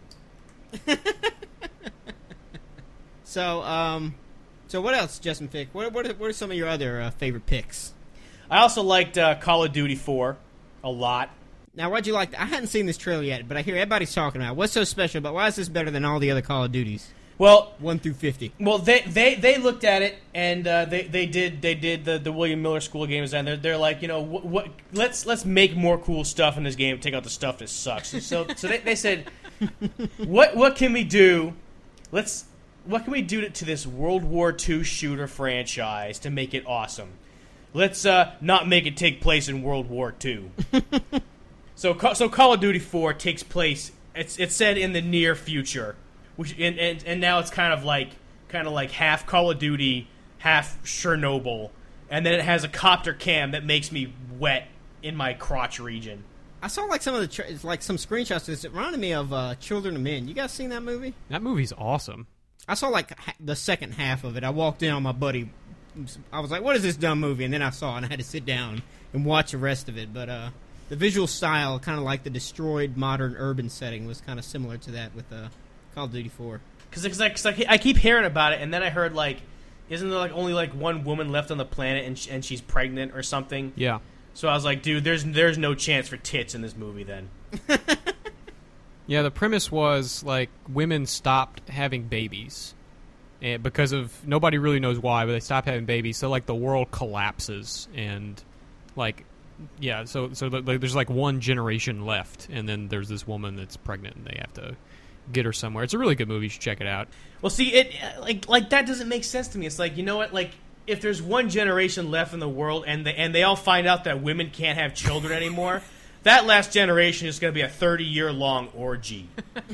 So what else, Justin Fick? What are some of your other favorite picks? I also liked Call of Duty 4 a lot. Now, why'd you like that? I hadn't seen this trailer yet, but I hear everybody's talking about it. What's so special about? Why is this better than all the other Call of Duties? Well, 1 through 50. Well, they looked at it and they did the William Miller School of Game Design. They're like, what let's make more cool stuff in this game. Take out the stuff that sucks. So they said, what can we do? What can we do to this World War II shooter franchise to make it awesome? Let's not make it take place in World War II. So Call of Duty 4 takes place. It's said in the near future, which and now it's kind of like half Call of Duty, half Chernobyl, and then it has a copter cam that makes me wet in my crotch region. I saw like some of some screenshots. It reminded me of Children of Men. You guys seen that movie? That movie's awesome. I saw like the second half of it. I walked in on my buddy. I was like, "What is this dumb movie?" And then I saw it, and I had to sit down and watch the rest of it. But the visual style, kind of like the destroyed modern urban setting, was kind of similar to that with Call of Duty 4. Because I keep hearing about it, and then I heard isn't there only one woman left on the planet, and she's pregnant or something? Yeah. So I was like, dude, there's no chance for tits in this movie then. Yeah, the premise was women stopped having babies, and because of nobody really knows why, but they stopped having babies. So the world collapses, and so there's one generation left, and then there's this woman that's pregnant, and they have to get her somewhere. It's a really good movie. You should check it out. Well, see, it that doesn't make sense to me. It's you know what, if there's one generation left in the world, and they all find out that women can't have children anymore. That last generation is going to be a 30-year-long orgy.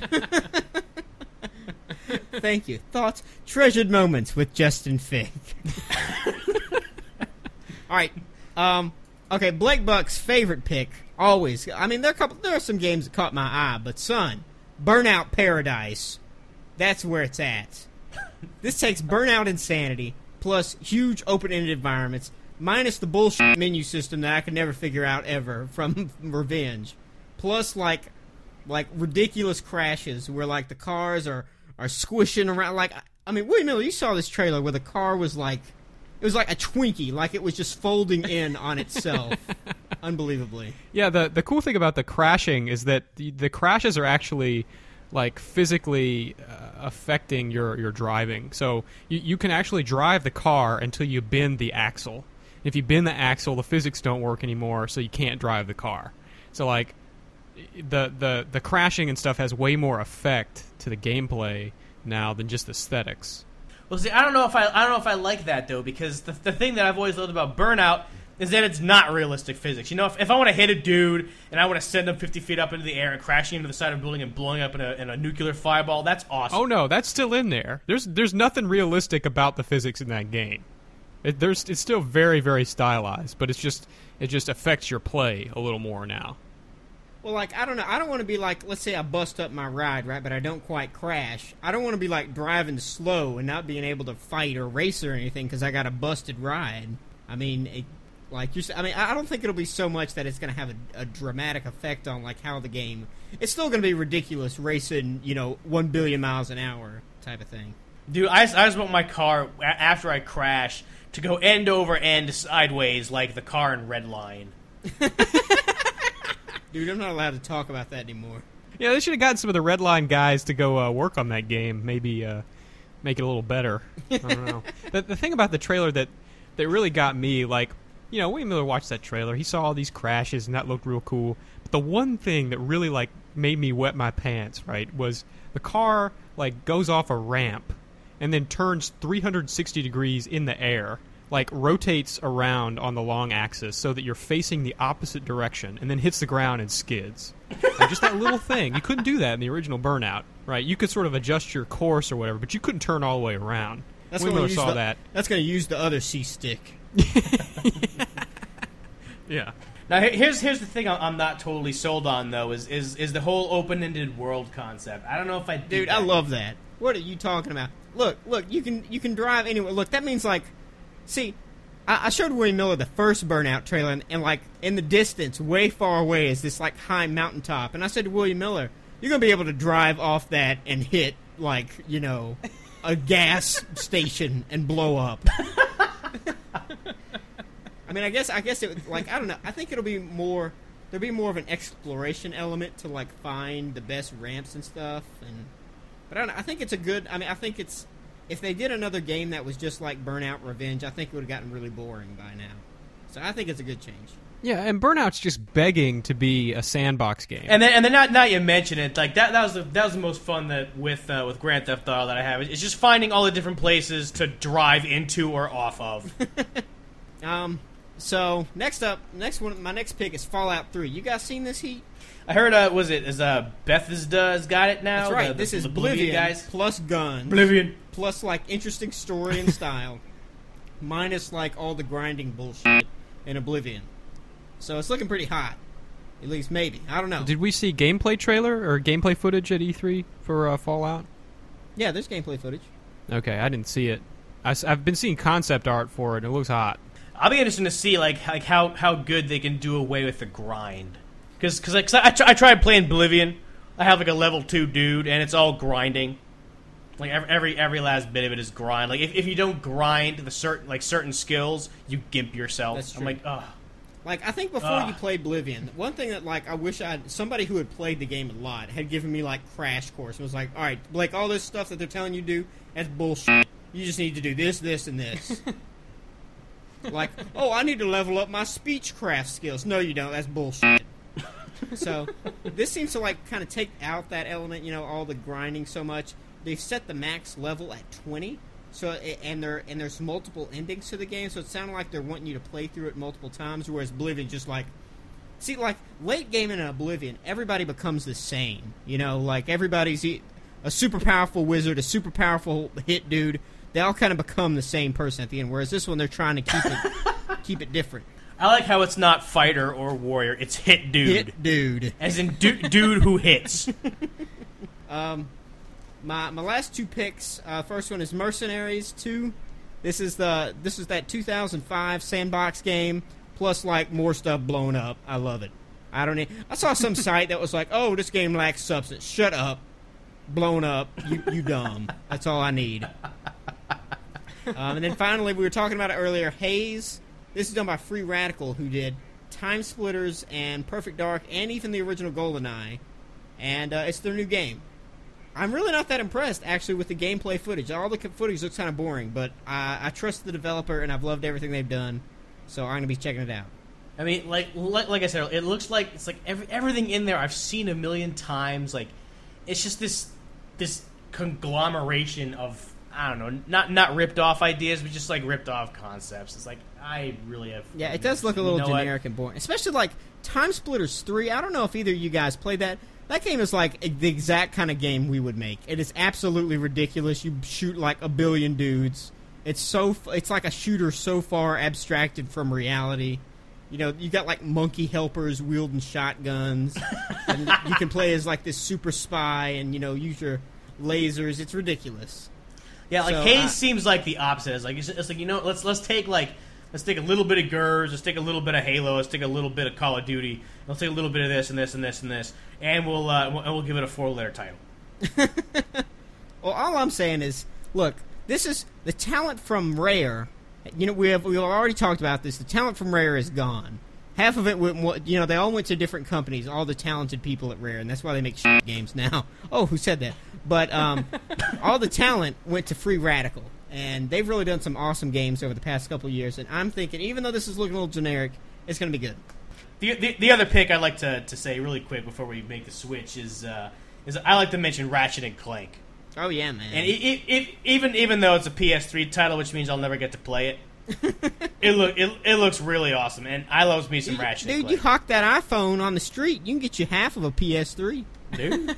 Thank you. Thoughts, treasured moments with Justin Fick. All right. Okay, Blake Buck's favorite pick, always. I mean, there are some games that caught my eye, but son, Burnout Paradise, that's where it's at. This takes Burnout insanity, plus huge open-ended environments, minus the bullshit menu system that I could never figure out ever from Revenge. Plus, ridiculous crashes where, the cars are squishing around. William Miller, you saw this trailer where the car was it was like a Twinkie. It was just folding in on itself. Unbelievably. Yeah, the cool thing about the crashing is that the crashes are actually, physically affecting your driving. So you can actually drive the car until you bend the axle. If you bend the axle, the physics don't work anymore, so you can't drive the car. So the crashing and stuff has way more effect to the gameplay now than just aesthetics. Well, see, I don't know if I like that though, because the thing that I've always loved about Burnout is that it's not realistic physics. If I want to hit a dude and I want to send him 50 feet up into the air and crashing into the side of a building and blowing up in a nuclear fireball, that's awesome. Oh no, that's still in there. There's nothing realistic about the physics in that game. It's still very, very stylized, but it just affects your play a little more now. Well, I don't know. I don't want to be let's say I bust up my ride, right, but I don't quite crash. I don't want to be driving slow and not being able to fight or race or anything because I got a busted ride. I mean, I don't think it'll be so much that it's going to have a dramatic effect on how the game. It's still going to be ridiculous racing, 1 billion miles an hour type of thing. Dude, I just want my car after I crash to go end over end sideways like the car in Redline. Dude, I'm not allowed to talk about that anymore. Yeah, they should have gotten some of the Redline guys to go work on that game. Maybe make it a little better. I don't know. The thing about the trailer that really got me, William Miller watched that trailer. He saw all these crashes, and that looked real cool. But the one thing that really, like, made me wet my pants, right, was the car, like, goes off a ramp and then turns 360 degrees in the air, like, rotates around on the long axis so that you're facing the opposite direction and then hits the ground and skids. Like, just that little thing. You couldn't do that in the original Burnout, right? You could sort of adjust your course or whatever, but you couldn't turn all the way around. William Miller saw that. That's going to use the other C-stick. Yeah. Now here's the thing I'm not totally sold on though is the whole open-ended world concept. I don't know if I do. Dude, I love that. What are you talking about? Look, you can drive anywhere. Look, that means like, see, I showed William Miller the first Burnout trailer, and like in the distance, way far away, is this like high mountaintop, and I said to William Miller, "You're gonna be able to drive off that and hit like a gas station and blow up." I mean, I guess it would, like, I don't know. I think there'll be more of an exploration element to like find the best ramps and stuff. But I don't know. I think it's a good. I mean, I think it's if they did another game that was just like Burnout Revenge, I think it would have gotten really boring by now. So I think it's a good change. Yeah, and Burnout's just begging to be a sandbox game. And then not you mention it, like that was the most fun that with Grand Theft Auto that I have. It's just finding all the different places to drive into or off of. So my next pick is Fallout 3. You guys seen this heat? I heard Bethesda's got it now. That's right. The this is Oblivion guys plus guns, Oblivion plus like interesting story and style, minus like all the grinding bullshit in Oblivion. So it's looking pretty hot. At least maybe. I don't know. Did we see gameplay trailer or gameplay footage at E3 for Fallout? Yeah, there's gameplay footage. Okay, I didn't see it. I've been seeing concept art for it, and it looks hot. I'll be interested to see like how good they can do away with the grind. Because I tried playing Oblivion. I have like a level 2 dude, and it's all grinding. Like every last bit of it is grind. Like if you don't grind the certain skills, you gimp yourself. That's true. I'm like, ugh. Like, I think before you played Oblivion, one thing that, like, I wish somebody who had played the game a lot had given me, like, crash course. And was like, all right, Blake, all this stuff that they're telling you to do, that's bullshit. You just need to do this, this, and this. Like, oh, I need to level up my speechcraft skills. No, you don't. That's bullshit. So, this seems to, like, kind of take out that element, all the grinding so much. They've set the max level at 20. So and there's multiple endings to the game, so it sounded like they're wanting you to play through it multiple times, whereas Oblivion just like late game in Oblivion, everybody becomes the same. Like everybody's a super powerful wizard, a super powerful hit dude. They all kind of become the same person at the end. Whereas this one, they're trying to keep it different. I like how it's not fighter or warrior; it's hit dude. Hit dude, as in dude who hits. My last two picks. First one is Mercenaries 2. This is that 2005 sandbox game plus like more stuff blown up. I love it. I saw some site that was like, "Oh, this game lacks substance." Shut up. Blown up. You dumb. That's all I need. And then finally, we were talking about it earlier. Haze. This is done by Free Radical, who did Time Splitters and Perfect Dark and even the original GoldenEye. And it's their new game. I'm really not that impressed, actually, with the gameplay footage. All the footage looks kind of boring, but I trust the developer, and I've loved everything they've done, so I'm going to be checking it out. I mean, like I said, it looks like it's like everything in there I've seen a million times. Like, it's just this conglomeration of, I don't know, not ripped off ideas, but just like ripped off concepts. It's like, I really have... Yeah, it does look a little generic and boring. Especially like Time Splitters 3. I don't know if either of you guys played that. That game is like the exact kind of game we would make. It is absolutely ridiculous. You shoot like a billion dudes. It's like a shooter so far abstracted from reality. You got like monkey helpers wielding shotguns, and you can play as like this super spy and use your lasers. It's ridiculous. Yeah, like Haze seems like the opposite. It's like let's take a little bit of GURPS, let's take a little bit of Halo, let's take a little bit of Call of Duty, let's take a little bit of this and this and this and this, and we'll give it a 4-letter title. Well, all I'm saying is, look, this is the talent from Rare. We've already talked about this. The talent from Rare is gone. Half of it went. They all went to different companies. All the talented people at Rare, and that's why they make shit games now. Oh, who said that? But all the talent went to Free Radical. And they've really done some awesome games over the past couple of years. And I'm thinking, even though this is looking a little generic, it's going to be good. The other pick I'd like to say really quick before we make the switch is I like to mention Ratchet and Clank. Oh yeah, man! And even though it's a PS3 title, which means I'll never get to play it, it looks really awesome, and I love me some Ratchet and Dude, Clank. you hawk that iPhone on the street, you can get you half of a PS3. Dude.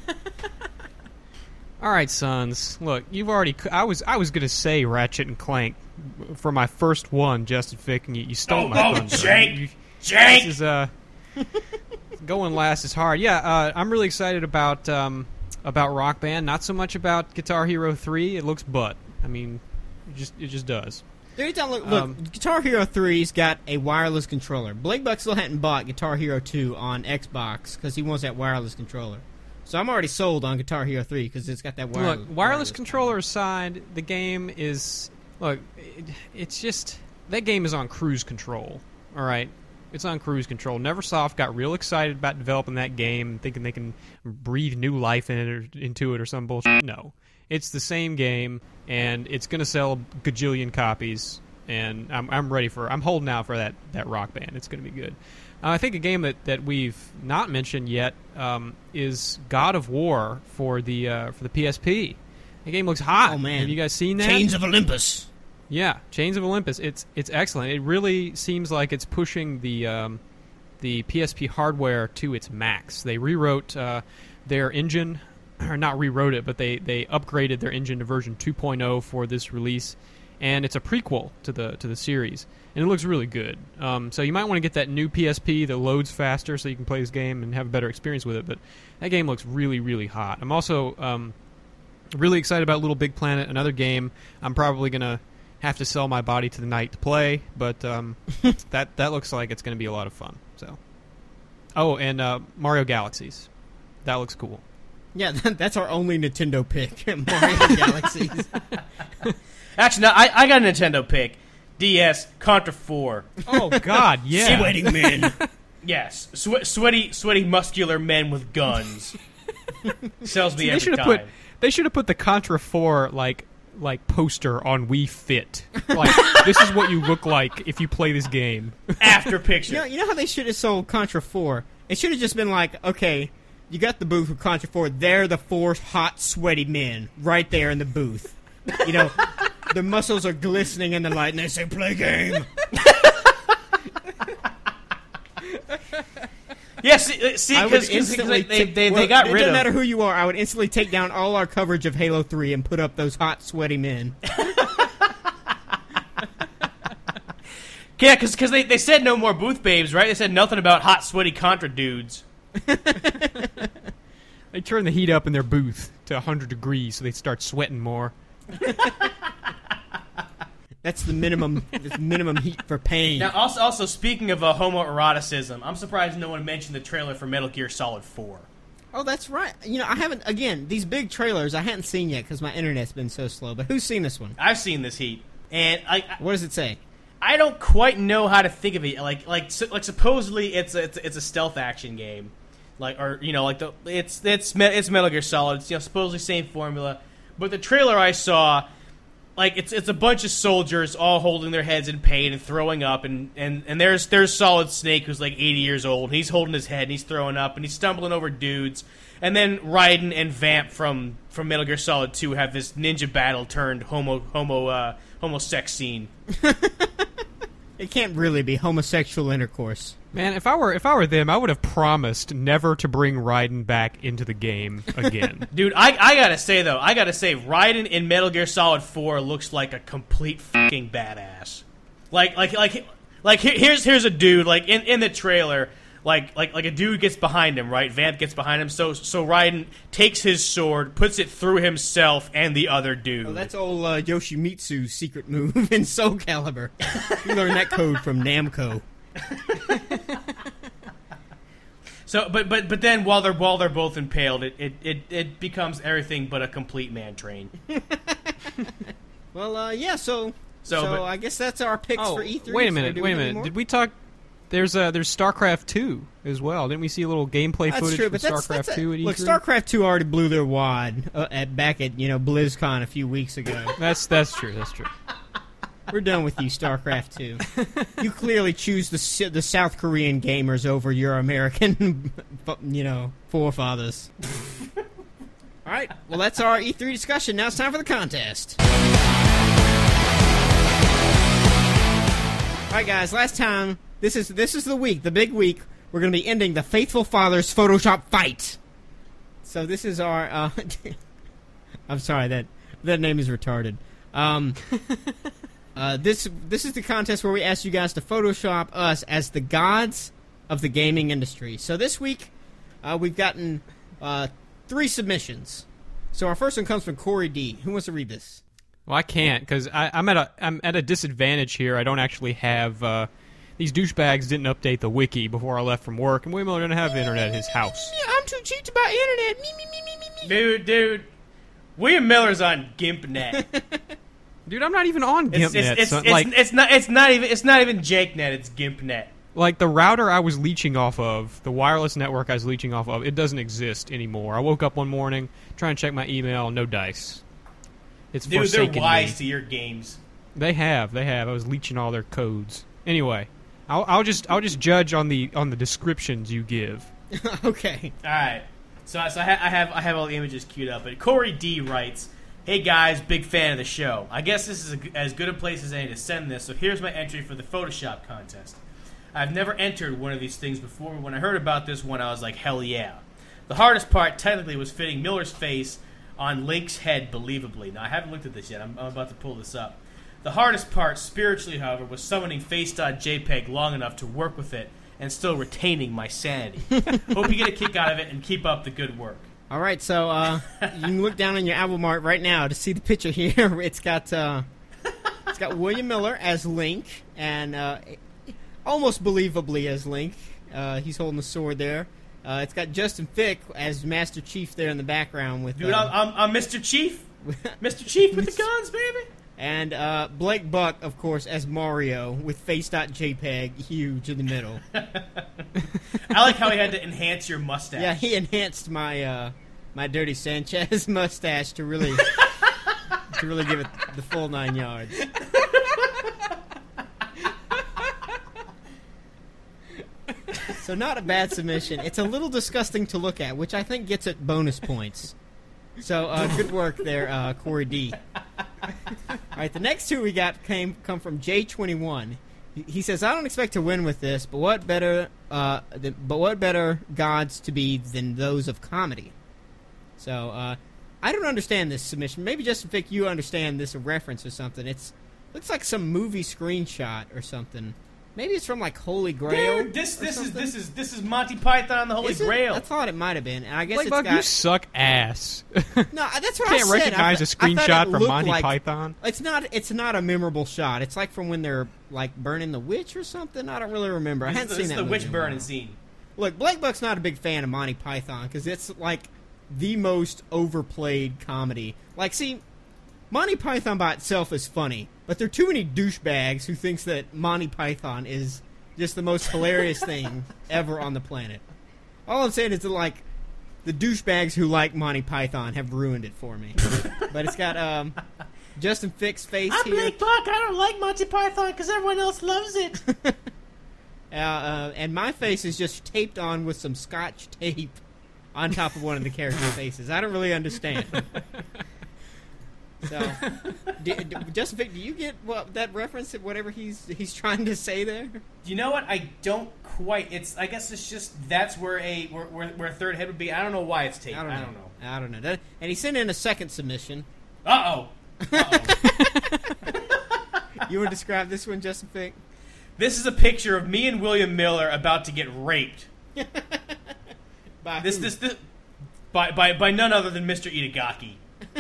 All right, sons. Look, you've already. I was gonna say Ratchet and Clank for my first one, Justin Fick, and you stole my thunder. Jank! This is going last is hard. Yeah, I'm really excited about Rock Band. Not so much about Guitar Hero 3. It looks butt. I mean, it just does. Dude, look, Guitar Hero 3's got a wireless controller. Blake Buck still hadn't bought Guitar Hero 2 on Xbox because he wants that wireless controller. So I'm already sold on Guitar Hero 3 because it's got that wireless. Look, wireless controller aside, the game is it's just that game is on cruise control. All right, it's on cruise control. Neversoft got real excited about developing that game, thinking they can breathe new life into it or some bullshit. No, it's the same game, and it's going to sell a gajillion copies. And I'm ready for. I'm holding out for that Rock Band. It's going to be good. I think a game that we've not mentioned yet is God of War for the PSP. The game looks hot. Oh man, have you guys seen that? Chains of Olympus. Yeah, Chains of Olympus. It's excellent. It really seems like it's pushing the PSP hardware to its max. They rewrote their engine, or not rewrote it, but they upgraded their engine to version 2.0 for this release, and it's a prequel to the series, and it looks really good. So you might want to get that new PSP that loads faster so you can play this game and have a better experience with it. But that game looks really, really hot. I'm also really excited about Little Big Planet, another game I'm probably gonna have to sell my body to the night to play, but that looks like it's going to be a lot of fun. So, and Mario Galaxies, that looks cool. Yeah, that's our only Nintendo pick, Mario Galaxies. Actually, no, I got a Nintendo pick. DS Contra 4. Oh God, yeah. Sweating men. Yes, sweaty, muscular men with guns. Sells me every time. They should have put the Contra 4 like poster on Wii Fit. Like, this is what you look like if you play this game. After picture. You know how they should have sold Contra 4? It should have just been like, okay, you got the booth with Contra 4. They're the 4 hot, sweaty men right there in the booth. You know, their muscles are glistening in the light, and they say, play game. Yes, see, because they got rid of... It doesn't matter who you are. I would instantly take down all our coverage of Halo 3 and put up those hot, sweaty men. Yeah, because they said no more booth babes, right? They said nothing about hot, sweaty Contra dudes. They turn the heat up in their booth to 100 degrees so they start sweating more. That's the minimum heat for pain. Now, also speaking of homoeroticism, I'm surprised no one mentioned the trailer for Metal Gear Solid 4. Oh, that's right. You know, I haven't, again, these big trailers I hadn't seen yet because my internet's been so slow. But who's seen this one? I've seen this heat. And what does it say? I don't quite know how to think of it. Like supposedly it's a stealth action game. It's Metal Gear Solid. It's, supposedly same formula. But the trailer I saw, like it's a bunch of soldiers all holding their heads in pain and throwing up, and there's Solid Snake, who's like 80 years old, and he's holding his head and he's throwing up and he's stumbling over dudes, and then Raiden and Vamp from Metal Gear Solid 2 have this ninja battle turned homo sex scene. It can't really be homosexual intercourse. Man, if I were them, I would have promised never to bring Raiden back into the game again. Dude, I gotta say Raiden in Metal Gear Solid 4 looks like a complete fucking badass. Here's a dude like in the trailer, like a dude gets behind him, right? Vamp gets behind him, so Raiden takes his sword, puts it through himself and the other dude. Oh, that's old Yoshimitsu's secret move in Soul Calibur. You learned that code from Namco. So, but then while they're both impaled, it becomes everything but a complete man train. Well, yeah. So I guess that's our picks for E3. Wait a minute. Did we talk There's StarCraft 2 as well. Didn't we see a little gameplay That's footage true, from but StarCraft 2 at E3? look, StarCraft 2 already blew their wad back at BlizzCon a few weeks ago. That's true. That's true. We're done with you, StarCraft 2. You clearly choose the South Korean gamers over your American, forefathers. All right, well, that's our E3 discussion. Now it's time for the contest. All right, guys, last time, this is the week, the big week, we're going to be ending the Faithful Fathers Photoshop fight. So this is our, I'm sorry, that name is retarded. This is the contest where we ask you guys to Photoshop us as the gods of the gaming industry. So this week, we've gotten 3 submissions. So our first one comes from Corey D. Who wants to read this? Well, I can't because I'm at a disadvantage here. I don't actually have these douchebags didn't update the wiki before I left from work, and William Miller didn't have internet at his house. I'm too cheap to buy internet. Dude, William Miller's on GimpNet. Dude, I'm not even on GimpNet. It's not even JakeNet. It's GimpNet. Like, the router I was leeching off of, the wireless network I was leeching off of, it doesn't exist anymore. I woke up one morning, trying to check my email, no dice. It's Dude, forsaken they're wise me. to your games. They have. I was leeching all their codes. Anyway, I'll just judge on the descriptions you give. Okay. All right. So I have all the images queued up. But Corey D writes, "Hey guys, big fan of the show. I guess this is as good a place as any to send this. So here's my entry for the Photoshop contest. I've never entered one of these things before. When I heard about this one, I was like, hell yeah. The hardest part, technically, was fitting Miller's face on Link's head believably. Now, I haven't looked at this yet. I'm about to pull this up. The hardest part, spiritually, however, was summoning face.jpg long enough to work with it and still retaining my sanity. Hope you get a kick out of it and keep up the good work." All right, so you can look down on your album art right now to see the picture here. It's got William Miller as Link, and almost believably as Link. He's holding the sword there. It's got Justin Fick as Master Chief there in the background with. Dude, I'm Mr. Chief. Mr. Chief with the guns, baby. And Blake Buck, of course, as Mario with face.jpg huge in the middle. I like how he had to enhance your mustache. Yeah, he enhanced my my Dirty Sanchez mustache to really give it the full 9 yards. So not a bad submission. It's a little disgusting to look at, which I think gets it bonus points. So good work there, Corey D. All right, the next 2 we got come from J21. He says, "I don't expect to win with this, but what better gods to be than those of comedy?" So I don't understand this submission. Maybe Justin Fick, you understand this reference or something. Looks like some movie screenshot or something. Maybe it's from like Holy Grail. Dude, this is Monty Python and the Holy Grail. I thought it might have been, and I guess Like, it's Buck, got. you suck ass. No, that's what I Can't said. recognize a I thought screenshot it from looked Monty like, Python. It's not a memorable shot. It's like from when they're like burning the witch or something. I don't really remember. I hadn't seen that. This is the movie witch in a burning while. scene. Look, Blake Buck's not a big fan of Monty Python because it's like the most overplayed comedy. Like, see, Monty Python by itself is funny, but there are too many douchebags who thinks that Monty Python is just the most hilarious thing ever on the planet. All I'm saying is that, like, the douchebags who like Monty Python have ruined it for me. But it's got Justin Fick's face I'm here. Blake Buck. I don't like Monty Python because everyone else loves it. And my face is just taped on with some Scotch tape on top of one of the characters' faces. I don't really understand. So, Justin Fick, do you get that reference at whatever he's trying to say there? You know what? I don't quite. I guess it's just that's where a third head would be. I don't know why it's taped. I don't know. And he sent in a second submission. Uh-oh. You want to describe this one, Justin Fick? This is a picture of me and William Miller about to get raped. By This who? by none other than Mr. Itagaki.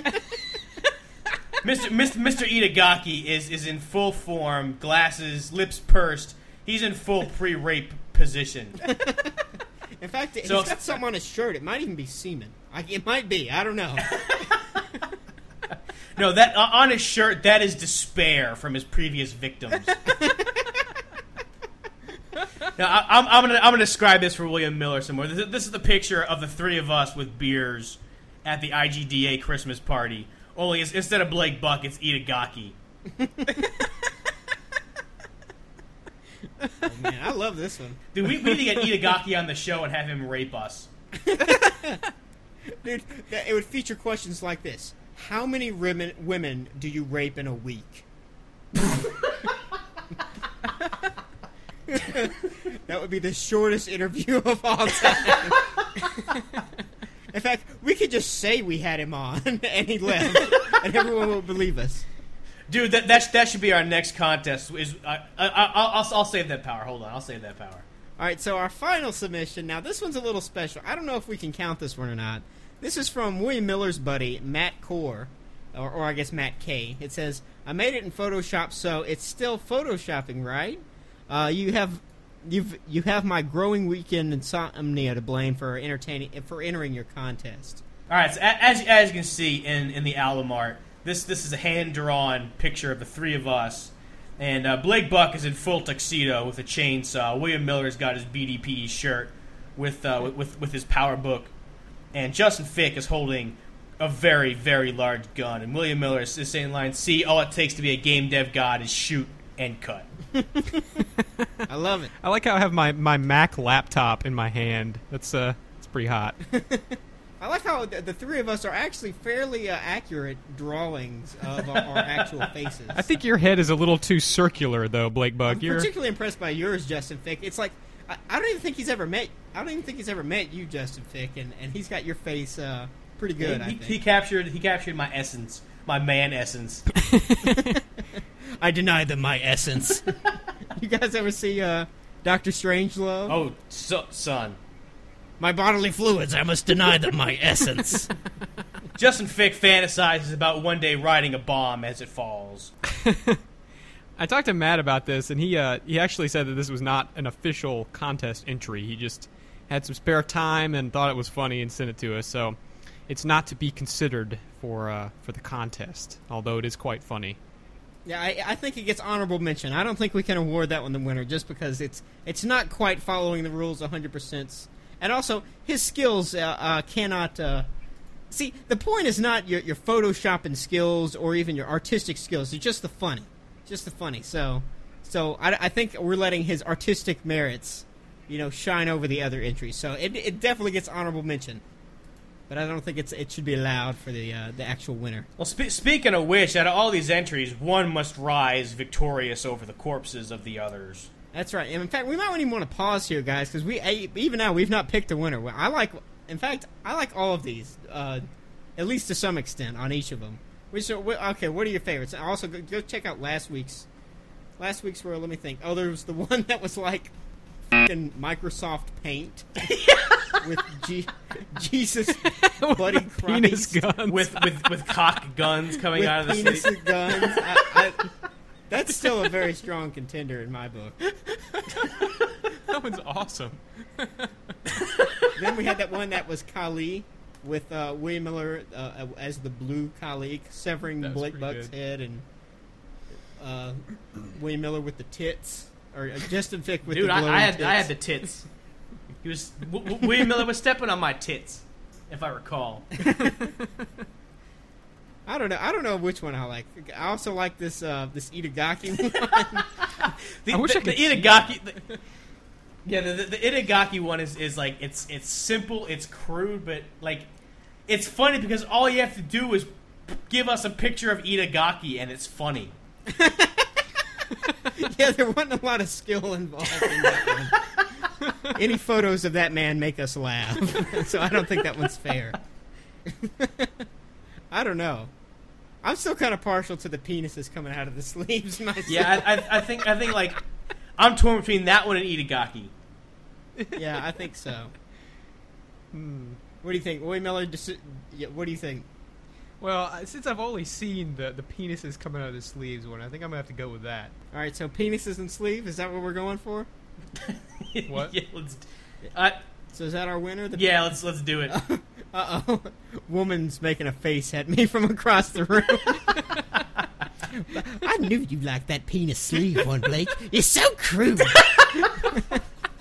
Mr. Itagaki is in full form, glasses, lips pursed. He's in full pre-rape position. In fact, he's So- got something on his shirt. It might even be semen. It might be. I don't know. No, that on his shirt, that is despair from his previous victims. Now, I'm gonna describe this for William Miller some more. This is the picture of the three of us with beers at the IGDA Christmas party. Only instead of Blake Buck, it's Itagaki. Oh, man, I love this one. Dude, we need to get Itagaki on the show and have him rape us. Dude, it would feature questions like this. How many women do you rape in a week? That would be the shortest interview of all time. In fact, we could just say we had him on and he left, and everyone would believe us. Dude, that should be our next contest. I'll save that power. Hold on, I'll save that power. All right, so our final submission. Now, this one's a little special. I don't know if we can count this one or not. This is from William Miller's buddy, Matt Core, or I guess Matt K. It says, I made it in Photoshop, so it's still Photoshopping, right? You have my growing weekend insomnia to blame for entering your contest. All right, so as you can see in the album art, this is a hand-drawn picture of the three of us. And Blake Buck is in full tuxedo with a chainsaw. William Miller's got his BDP shirt with his power book. And Justin Fick is holding a very, very large gun. And William Miller is saying line, see, all it takes to be a game dev god is shoot and cut. I love it. I like how I have my Mac laptop in my hand. It's pretty hot. I like how the three of us are actually fairly accurate drawings of our actual faces. I think your head is a little too circular, though, Blake Buck. I'm particularly impressed by yours, Justin Fick. It's like I don't even think he's ever met. I don't even think he's ever met you, Justin Fick, and he's got your face pretty good. I think He captured my essence, my man essence. I deny them my essence. You guys ever see Dr. Strangelove? Oh, son. My bodily fluids, I must deny them my essence. Justin Fick fantasizes about one day riding a bomb as it falls. I talked to Matt about this, and he actually said that this was not an official contest entry. He just had some spare time and thought it was funny and sent it to us. So it's not to be considered for the contest, although it is quite funny. Yeah, I think it gets honorable mention. I don't think we can award that one the winner just because it's not quite following the rules 100%. And also, his skills cannot... see, the point is not your Photoshopping skills or even your artistic skills. It's just the funny. So I think we're letting his artistic merits, shine over the other entries. So it definitely gets honorable mention. But I don't think it should be allowed for the actual winner. Well, speaking of which, out of all these entries, one must rise victorious over the corpses of the others. That's right. And in fact, we might even want to pause here, guys, because even now we've not picked a winner. I like all of these, at least to some extent, on each of them. Okay, what are your favorites? Also, go check out last week's. Last week's were, let me think. Oh, there was the one that was like f***ing Microsoft Paint with Jesus Buddy Christ penis guns with cock guns coming out of the penis city. guns. That's still a very strong contender in my book. That one's awesome. Then we had that one that was Kali with William Miller as the blue Kali, severing Blake Buck's head, and William Miller with the tits, or Justin Fick with the glowing tits. I had the tits. He was William Miller was stepping on my tits, if I recall. I don't know which one I like. I also like this Itagaki one. The Itagaki. The Itagaki one is like it's simple, it's crude, but like it's funny because all you have to do is give us a picture of Itagaki and it's funny. Yeah, there wasn't a lot of skill involved in that one. Any photos of that man make us laugh, so I don't think that one's fair. I don't know. I'm still kind of partial to the penises coming out of the sleeves myself. Yeah, I think like I'm torn between that one and Itagaki. Yeah, I think so. What do you think, William Miller? What do you think? Well, since I've only seen the penises coming out of the sleeves one, I think I'm gonna have to go with that. All right, so penises and sleeve, is that what we're going for? What? Yeah, so is that our winner? Let's do it. Uh-oh. Woman's making a face at me from across the room. I knew you liked that penis sleeve one, Blake. You're so crude.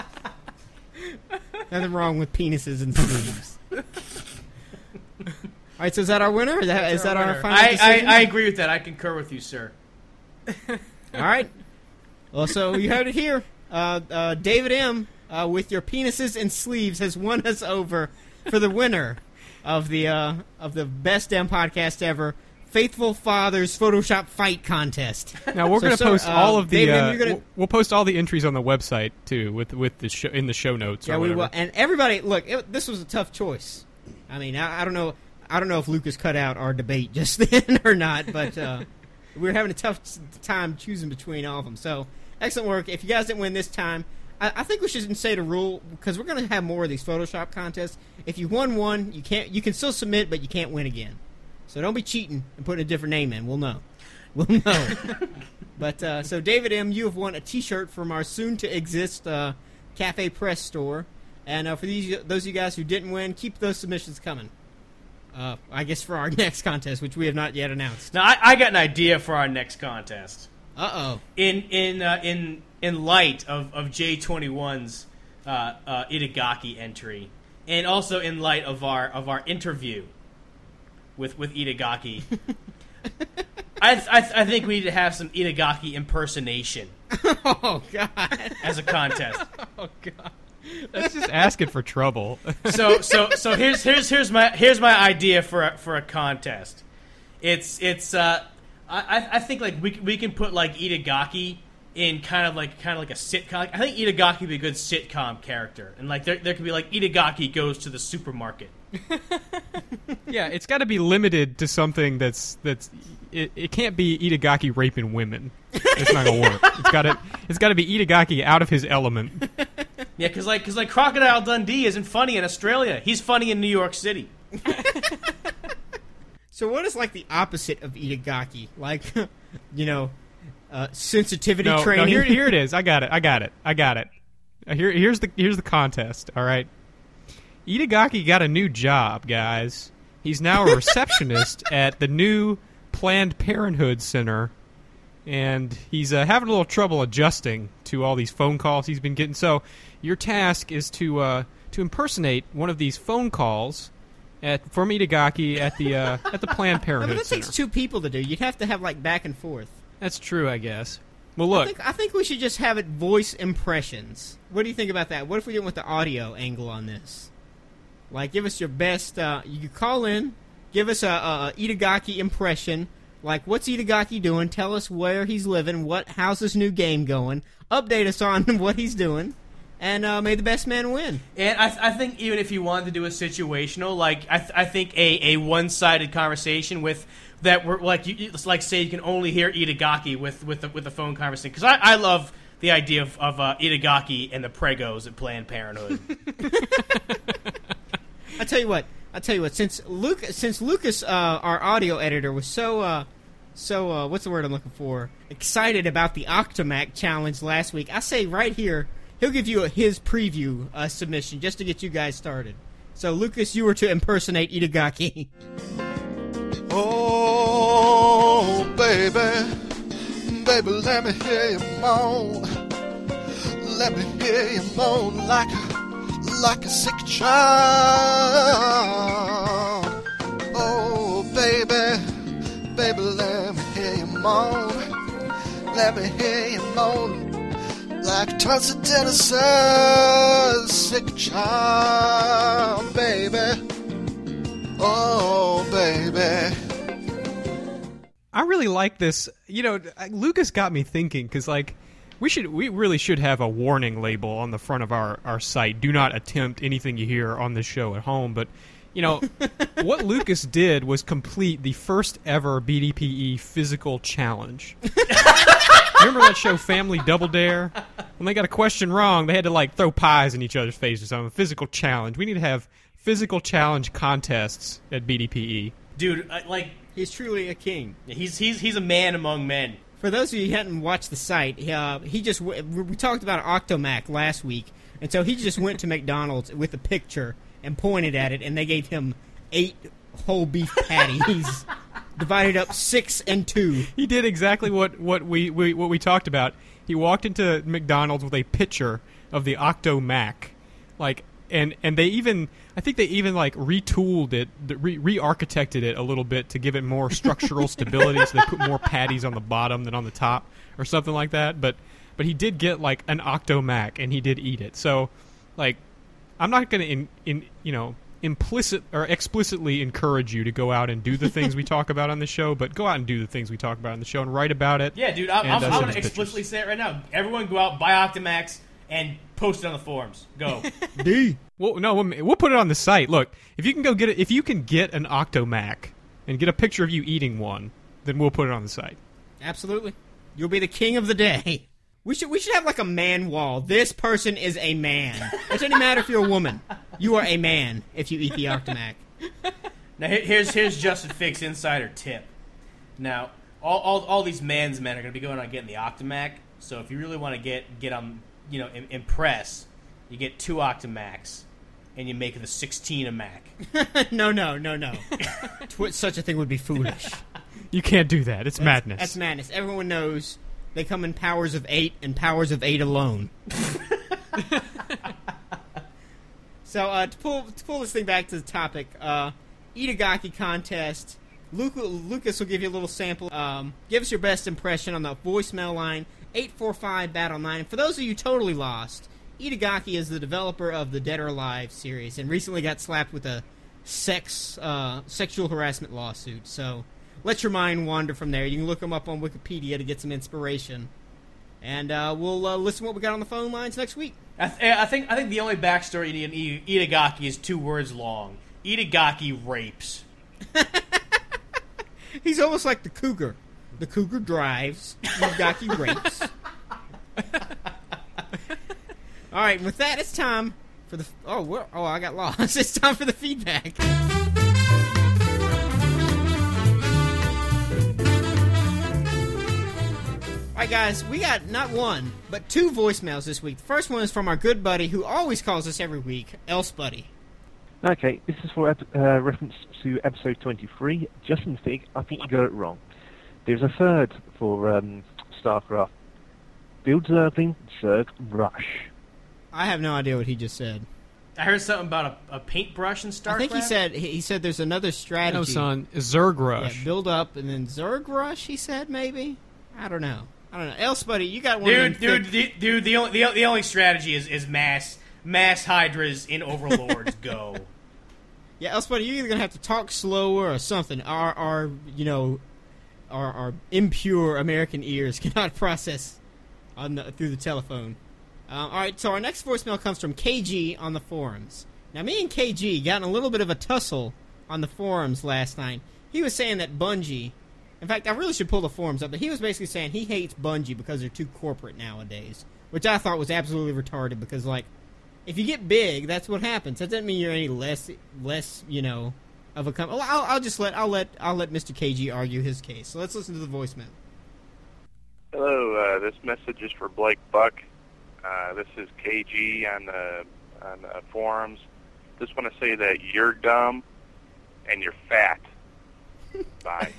Nothing wrong with penises and sleeves. All right, so is that our winner? Is that our winner. final decision? I agree with that. I concur with you, sir. All right. Well, so you heard it here. David M., with your penises and sleeves, has won us over for the winner of the best damn podcast ever, Faithful Fathers Photoshop Fight Contest. Now we're going to post all of the. David M., you're gonna... We'll post all the entries on the website too, with the show in the show notes. Yeah, or we whatever. will. And everybody, look, this was a tough choice. I mean, I don't know. I don't know if Lucas cut out our debate just then or not, but we were having a tough time choosing between all of them. So, excellent work. If you guys didn't win this time, I think we should say the rule, because we're going to have more of these Photoshop contests. If you won one, you can still submit, but you can't win again. So don't be cheating and putting a different name in. We'll know. We'll know. But so David M., you have won a T-shirt from our soon-to-exist Cafe Press store. And for those of you guys who didn't win, keep those submissions coming. I guess for our next contest, which we have not yet announced. Now, I got an idea for our next contest. Uh-oh. In light of J21's Itagaki entry, and also in light of our interview with Itagaki, I think we need to have some Itagaki impersonation. Oh God! As a contest. Oh God! That's just asking for trouble. So here's my idea for a contest. I think like we can put like Itagaki in kind of like a sitcom. I think Itagaki would be a good sitcom character, and like there could be like Itagaki goes to the supermarket. Yeah, it's got to be limited to something that's it can't be Itagaki raping women. It's not gonna work. It's got to be Itagaki out of his element. Yeah, because Crocodile Dundee isn't funny in Australia. He's funny in New York City. So what is like the opposite of Itagaki? Like, sensitivity training. No, here it is. I got it. Here's the contest. All right. Itagaki got a new job, guys. He's now a receptionist at the new Planned Parenthood Center, and he's having a little trouble adjusting to all these phone calls he's been getting. So your task is to impersonate one of these phone calls from Itagaki at the Planned Parenthood But that Center. takes two people to do. You'd have to have like back and forth. That's true, I guess. Well, look. I think we should just have it voice impressions. What do you think about that? What if we went with the audio angle on this? Like, give us your best. You could call in, give us a Itagaki impression. Like, what's Itagaki doing? Tell us where he's living. How's this new game going? Update us on what he's doing, and may the best man win. And I think even if you wanted to do a situational, like I think a one-sided conversation with that, were like say you can only hear Itagaki with the phone conversation, because I love the idea of Itagaki and the Pregos at Planned Parenthood. I tell you what. Since Lucas, our audio editor, was so what's the word I'm looking for? Excited about the Octomac challenge last week, I say right here, he'll give you his preview submission just to get you guys started. So, Lucas, you were to impersonate Itagaki. Oh, baby, let me hear you moan. Let me hear you moan like a sick child. Oh, baby, let me hear you moan. Let me hear you moan like a Thompson Dennison's sick child, baby. Oh, baby. I really like this. Lucas got me thinking, because we really should have a warning label on the front of our site. Do not attempt anything you hear on this show at home. But, what Lucas did was complete the first ever BDPE physical challenge. Remember that show Family Double Dare? When they got a question wrong, they had to throw pies in each other's faces on a physical challenge. We need to have physical challenge contests at BDPE. Dude, He's truly a king. he's a man among men. For those of you who hadn't watched the site, we talked about Octomac last week, and so he just went to McDonald's with a picture and pointed at it, and they gave him 8 whole beef patties, divided up 6 and 2. He did exactly what we talked about. He walked into McDonald's with a picture of the Octomac, and they even, I think they even like retooled it, re-architected it a little bit to give it more structural stability. So they put more patties on the bottom than on the top, or something like that. But he did get like an Octomac, and he did eat it. So, like, I'm not going to implicit or explicitly encourage you to go out and do the things we talk about on the show, but go out and do the things we talk about on the show and write about it. Yeah, dude, I'm send going us to explicitly pictures. say it right now. Everyone go out, buy Octomax, and post it on the forums. Go. Well, no, we'll put it on the site. Look, if you can go get it, if you can get an Octomac and get a picture of you eating one, then we'll put it on the site. Absolutely. You'll be the king of the day. We should have like a man wall. This person is a man. It doesn't matter if you're a woman. You are a man if you eat the Octomac. Now here's Justin Fix insider tip. Now all these men's men are going to be going on getting the Octomac. So if you really want to get them, impress, you get 2 Octomacs, and you make the 16 a Mac. No. Such a thing would be foolish. You can't do that. It's madness. That's madness. Everyone knows they come in powers of 8 and powers of 8 alone. So to pull this thing back to the topic, Itagaki contest. Lucas will give you a little sample. Give us your best impression on the voicemail line 845-BATTLE-9. For those of you totally lost, Itagaki is the developer of the Dead or Alive series and recently got slapped with a sexual harassment lawsuit. So let your mind wander from there. You can look him up on Wikipedia to get some inspiration. And we'll listen to what we got on the phone lines next week. I think the only backstory in Itagaki is 2 words long. Itagaki rapes. He's almost like the cougar. The cougar drives. Itagaki rapes. All right, with that, it's time for the... I got lost. It's time for the feedback. All right, guys, we got not one, but 2 voicemails this week. The first one is from our good buddy who always calls us every week, Else Buddy. Okay, this is for reference to episode 23. Justin Fig, I think you got it wrong. There's a third for StarCraft. Build Zergling, Zerg Rush. I have no idea what he just said. I heard something about a paintbrush in StarCraft. I think he said there's another strategy. No, son, Zerg Rush. Yeah, build up and then Zerg Rush, he said, maybe? I don't know. Else, buddy, you got one. Dude, the only strategy is mass hydras in Overlords. Go. Yeah, Else, buddy, you're either gonna have to talk slower or something. Our impure American ears cannot process through the telephone. All right, so our next voicemail comes from KG on the forums. Now, me and KG got in a little bit of a tussle on the forums last night. He was saying that Bungie... In fact, I really should pull the forums up, but he was basically saying he hates Bungie because they're too corporate nowadays, which I thought was absolutely retarded because, like, if you get big, that's what happens. That doesn't mean you're any less, of a company. Well, I'll let Mr. KG argue his case. So let's listen to the voicemail. Hello, this message is for Blake Buck. This is KG on the forums. Just want to say that you're dumb and you're fat. Bye.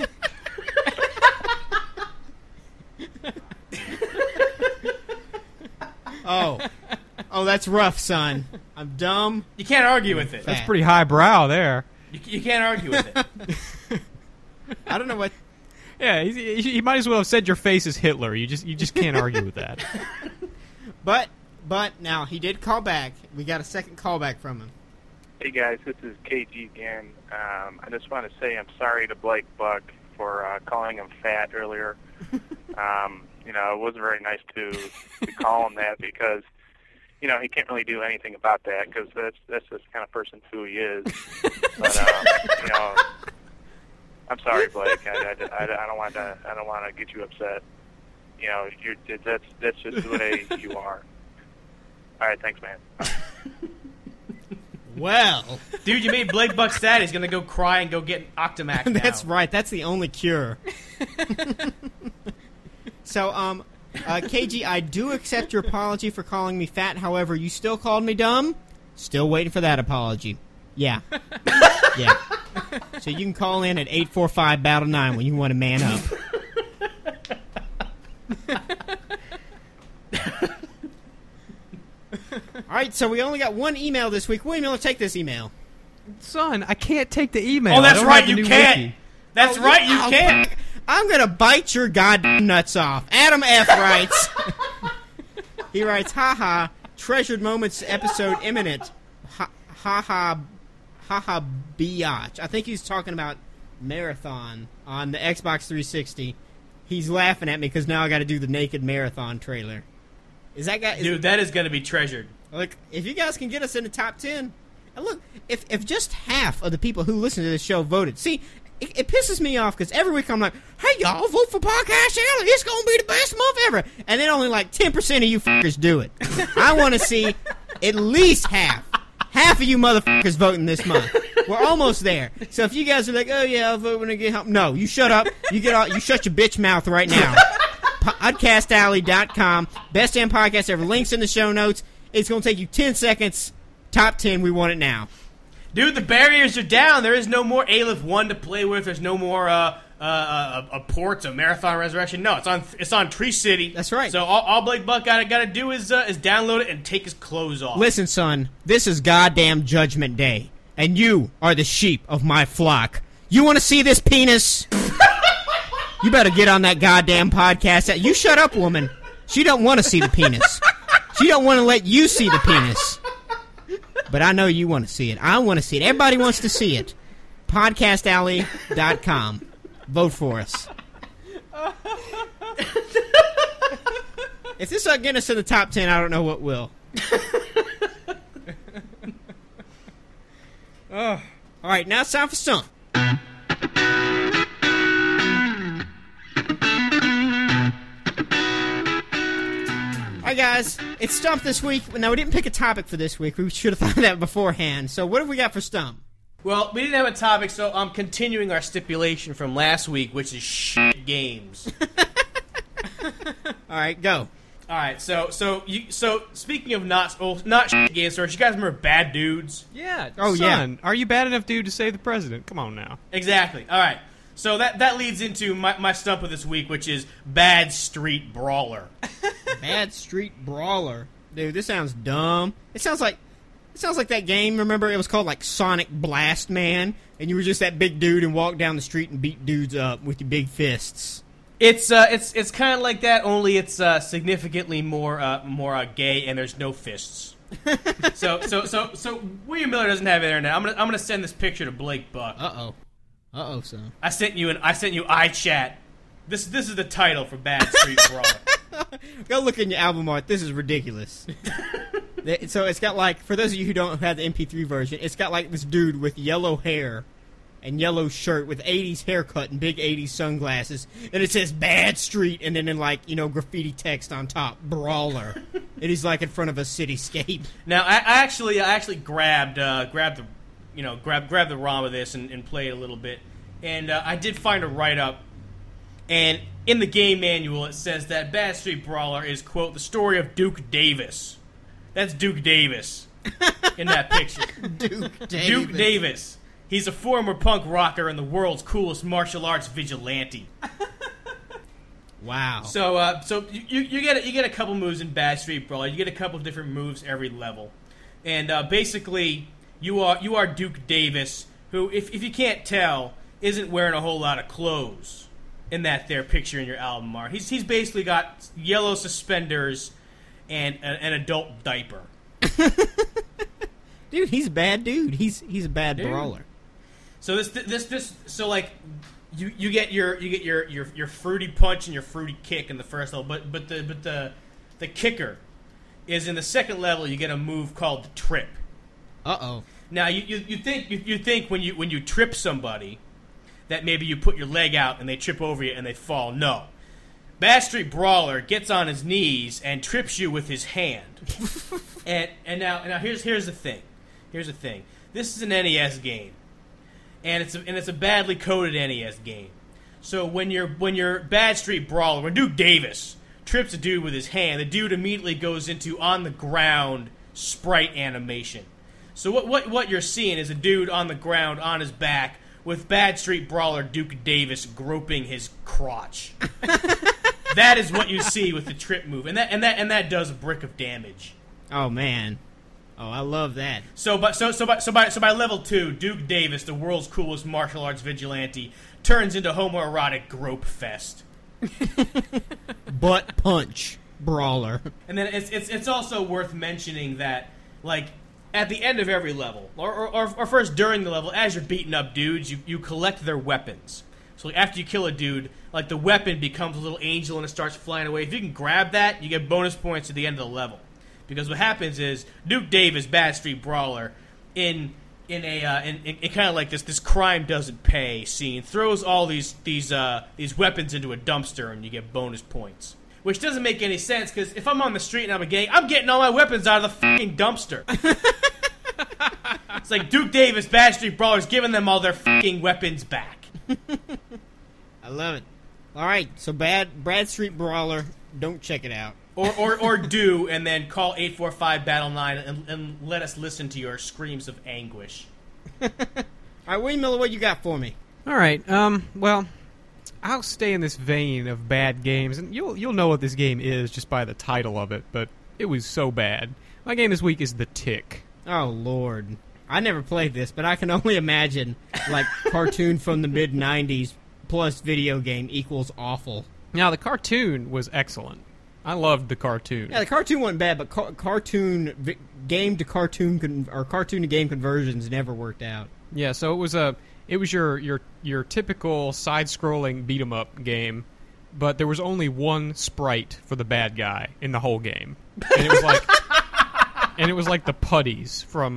Oh, that's rough, son. I'm dumb. You can't argue with it. That's pretty highbrow there. You can't argue with it. I don't know what... Yeah, he might as well have said your face is Hitler. You just can't argue with that. But now, he did call back. We got a second callback from him. Hey guys, this is KG again. I just want to say I'm sorry to Blake Buck for calling him fat earlier. It wasn't very nice to call him that because, he can't really do anything about that because that's just the kind of person who he is. But, I'm sorry, Blake. I don't want to get you upset. That's just the way you are. All right, thanks, man. Well, dude, you made Blake Buck sad. He's gonna go cry and go get Octomac now. That's right. That's the only cure. So, KG, I do accept your apology for calling me fat. However, you still called me dumb. Still waiting for that apology. Yeah. Yeah. So you can call in at 845-BATTLE-9 when you want to man up. All right, so we only got one email this week. William Miller, take this email. Son, I can't take the email. Oh, that's I don't right, have the you new can't. wiki. That's right, you Oh, can't. fuck. I'm going to bite your goddamn nuts off. Adam F. writes, he writes, haha, treasured moments episode imminent. Haha, biatch. I think he's talking about Marathon on the Xbox 360. He's laughing at me because now I got to do the Naked Marathon trailer. Is that guy... Dude, that is going to be treasured. Look, if you guys can get us in the top 10, and look, if just half of the people who listen to this show voted, see, it pisses me off because every week I'm like, hey, y'all, vote for Podcast Alley. It's going to be the best month ever. And then only like 10% of you fuckers do it. I want to see at least half of you motherfuckers voting this month. We're almost there. So if you guys are like, oh, yeah, I'll vote when I get home. No, you shut up. You shut your bitch mouth right now. PodcastAlley.com. Best damn podcast ever. Links in the show notes. It's going to take you 10 seconds. Top 10. We want it now. Dude, the barriers are down. There is no more Aleph 1 to play with. There's no more ports of Marathon Resurrection. No, it's on Tree City. That's right. So all Blake Buck got to do is download it and take his clothes off. Listen, son, this is goddamn Judgment Day, and you are the sheep of my flock. You want to see this penis? You better get on that goddamn podcast. You shut up, woman. She don't want to see the penis. She don't want to let you see the penis. But I know you want to see it. I want to see it. Everybody wants to see it. PodcastAlley.com. Vote for us. If this doesn't get us in the top 10, I don't know what will. All right, now it's time for Stump. All right, guys, it's Stump this week. Now, we didn't pick a topic for this week. We should have thought of that beforehand. So what have we got for Stump? Well, we didn't have a topic, so I'm continuing our stipulation from last week, which is shit games. All right, go. All right, so speaking of not shit game stores, you guys remember Bad Dudes? Yeah. Oh, son, Are you bad enough, dude, to save the president? Come on now. Exactly. All right. So that leads into my stump of this week, which is Bad Street Brawler. Bad Street Brawler. Dude, this sounds dumb. It sounds like that game. Remember, it was called like Sonic Blast Man, and you were just that big dude and walked down the street and beat dudes up with your big fists. It's kind of like that, only it's significantly more gay, and there's no fists. So William Miller doesn't have internet. I'm gonna send this picture to Blake Buck. Uh-oh, son. I sent you iChat. This is the title for Bad Street Brawler. Go look in your album art. This is ridiculous. So it's got like, for those of you who don't have the MP3 version, it's got like this dude with yellow hair and yellow shirt with 80s haircut and big 80s sunglasses, and it says Bad Street, and then in like, graffiti text on top, Brawler. And he's like in front of a cityscape. Now I actually grabbed the ROM of this and played a little bit, and I did find a write-up, and in the game manual it says that Bad Street Brawler is, quote, the story of Duke Davis. That's Duke Davis in that picture. Duke Davis. He's a former punk rocker and the world's coolest martial arts vigilante. Wow. So you get a couple moves in Bad Street Brawler. You get a couple of different moves every level, and basically you are Duke Davis, who, if you can't tell, isn't wearing a whole lot of clothes in that there picture in your album art. He's basically got yellow suspenders and an adult diaper. Dude, he's a bad dude. He's a bad brawler. So so like you get your fruity punch and your fruity kick in the first level, but the kicker is in the second level. You get a move called the trip. Uh-oh. Now you think when you trip somebody that maybe you put your leg out and they trip over you and they fall. No. Bad Street Brawler gets on his knees and trips you with his hand. and now here's the thing. Here's the thing. This is an NES game. And it's a badly coded NES game. So when you're Bad Street Brawler, when Duke Davis trips a dude with his hand, the dude immediately goes into on the ground sprite animation. So what you're seeing is a dude on the ground on his back with Bad Street Brawler Duke Davis groping his crotch. That is what you see with the trip move, and that does a brick of damage. Oh man. Oh, I love that. So by level 2, Duke Davis, the world's coolest martial arts vigilante, turns into homoerotic grope fest. Butt punch brawler. And then it's also worth mentioning that, like, at the end of every level, or first during the level, as you're beating up dudes, you collect their weapons. So like, after you kill a dude, like, the weapon becomes a little angel and it starts flying away. If you can grab that, you get bonus points at the end of the level. Because what happens is Duke Davis, Bad Street Brawler, in kind of like this crime doesn't pay scene, throws all these weapons into a dumpster and you get bonus points. Which doesn't make any sense, because if I'm on the street and I'm a gang, I'm getting all my weapons out of the fucking dumpster. It's like Duke Davis, Bad Street Brawler's giving them all their fucking weapons back. I love it. All right, so Brad Street Brawler, don't check it out. Or do, and then call 845-BATTLE-9 and let us listen to your screams of anguish. All right, William Miller, what you got for me? All right. Well, I'll stay in this vein of bad games, and you'll know what this game is just by the title of it, but it was so bad. My game this week is The Tick. Oh, Lord. I never played this, but I can only imagine, like, cartoon from the mid-'90s plus video game equals awful. Now, the cartoon was excellent. I loved the cartoon. Yeah, the cartoon wasn't bad, but cartoon game to cartoon or cartoon to game conversions never worked out. Yeah, so it was your typical side-scrolling beat-em-up game, but there was only one sprite for the bad guy in the whole game, and it was like the putties from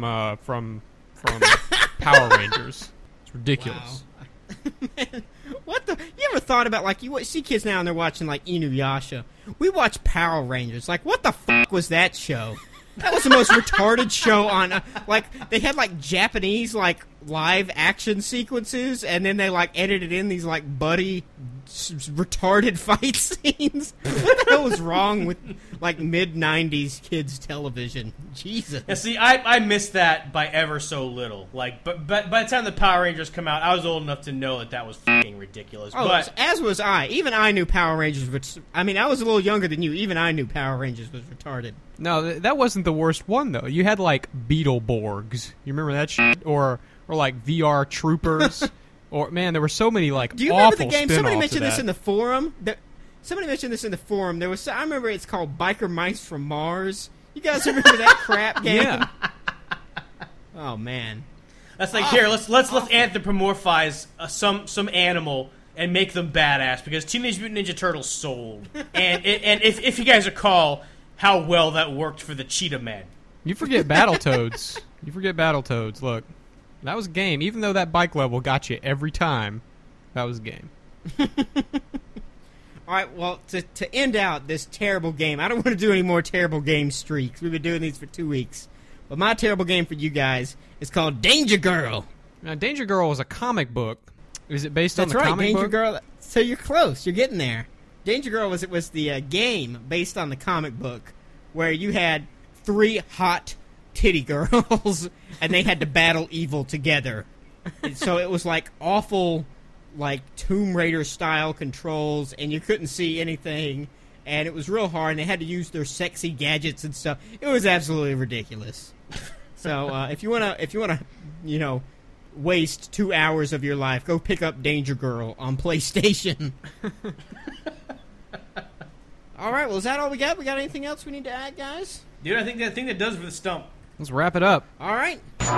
Power Rangers. It's ridiculous. Wow. Man, what the? You ever thought about, like, you see kids now and they're watching, like, Inuyasha. We watch Power Rangers. Like, what the fuck was that show? That was the most retarded show on, like, they had, like, Japanese, like, live action sequences, and then they, like, edited in these, like, buddy retarded fight scenes. What the hell was wrong with, like, mid-'90s kids television? Jesus. Yeah, see, I missed that by ever so little. Like, but by the time the Power Rangers come out, I was old enough to know that was fucking ridiculous. Oh, but as was I. Even I knew Power Rangers was... I mean, I was a little younger than you. Even I knew Power Rangers was retarded. No, that wasn't the worst one, though. You had, like, Beetleborgs. You remember that shit? Or like VR Troopers. Or, man, there were so many, like, do you remember awful the game? Somebody mentioned that. this in the forum. Somebody mentioned this in the forum. There was... I remember it's called Biker Mice from Mars. You guys remember that crap game? Yeah. Oh, man. that's like, here, let's anthropomorphize some animal and make them badass, because Teenage Mutant Ninja Turtles sold. And if you guys recall how well that worked for the Cheetah Man. You forget Battletoads. Look, that was a game. Even though that bike level got you every time, that was a game. All right, well, to end out this terrible game, I don't want to do any more terrible game streaks. We've been doing these for 2 weeks. But my terrible game for you guys is called Danger Girl. Now, Danger Girl was a comic book. Is it based on That's the right, comic Danger book? Girl. So you're close. You're getting there. Danger Girl was the game based on the comic book where you had 3 hot titty girls and they had to battle evil together. And so it was like awful, like Tomb Raider style controls, and you couldn't see anything, and it was real hard, and they had to use their sexy gadgets and stuff. It was absolutely ridiculous. So if you wanna waste 2 hours of your life, go pick up Danger Girl on PlayStation. All right, well, is that all we got? We got anything else we need to add, guys? Dude, I think that does it for the stump. Let's wrap it up. All right.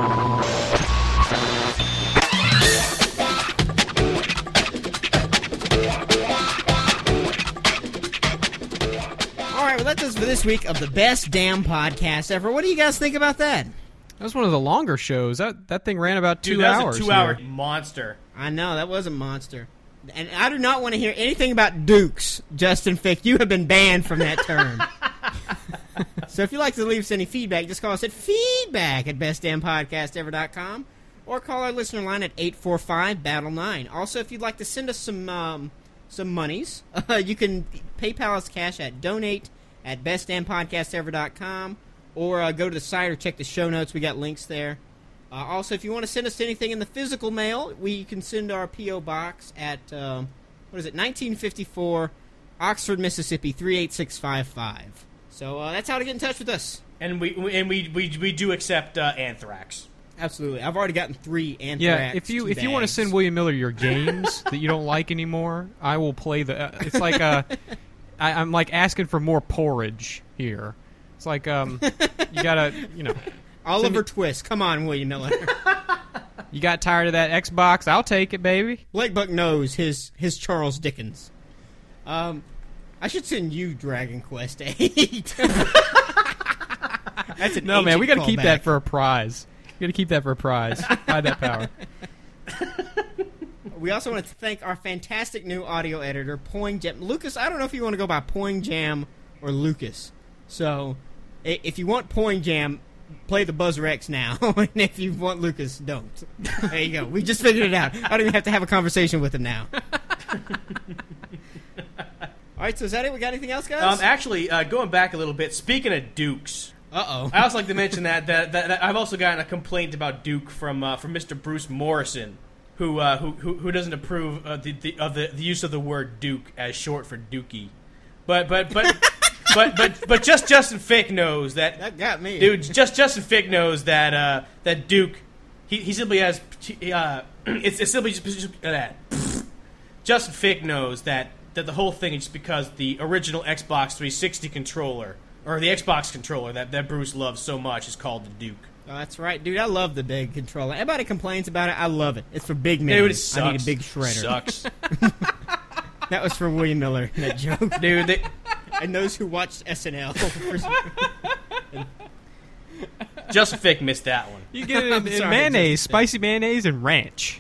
All right, well, that does for this week of the best damn podcast ever. What do you guys think about that? That was one of the longer shows. That thing ran about 2 Dude, hours. That was a 2-hour monster. I know, that was a monster. And I do not want to hear anything about Dukes, Justin Fick. You have been banned from that term. So if you'd like to leave us any feedback, just call us at feedback@bestdampodcastever.com or call our listener line at 845-BATTLE-9. Also, if you'd like to send us some monies, you can PayPal us cash at donate@bestdampodcastever.com or go to the site or check the show notes. We got links there. Also, if you want to send us anything in the physical mail, we can send our P.O. Box at, 1954, Oxford, Mississippi, 38655. So that's how to get in touch with us. And we do accept Anthrax. Absolutely. I've already gotten 3 Anthrax. Yeah, if you want to send William Miller your games that you don't like anymore, I will play the. It's like I'm like asking for more porridge here. It's like you gotta Oliver Twist. Come on, William Miller. You got tired of that Xbox? I'll take it, baby. Blake Buck knows his Charles Dickens. I should send you Dragon Quest 8. That's an No, man, we got to ancient keep callback. that for a prize. We got to keep that for a prize. Hide that power. We also want to thank our fantastic new audio editor, Poing Jam. Lucas, I don't know if you want to go by Poing Jam or Lucas. So, if you want Poing Jam, play the Buzzer X now. And if you want Lucas, don't. There you go. We just figured it out. I don't even have to have a conversation with him now. All right, so is that it? We got anything else, guys? Actually, going back a little bit, speaking of Dukes, Uh-oh. I also like to mention that I've also gotten a complaint about Duke from Mr. Bruce Morrison, who doesn't approve of the use of the word Duke as short for Dookie, but just Justin Fick knows That got me. dude. Just Justin Fick knows that that Duke he simply has it's simply just that Justin Fick knows that the whole thing is because the original Xbox 360 controller, or the Xbox controller that Bruce loves so much, is called the Duke. Oh, that's right, dude. I love the big controller. Everybody complains about it. I love it. It's for big men. Dude, it sucks. I need a big shredder. Sucks. That was for William Miller, that joke. Dude, And those who watched SNL. Justin Fick missed that one. You get it I'm in sorry, mayonnaise, Justin. spicy mayonnaise, and ranch.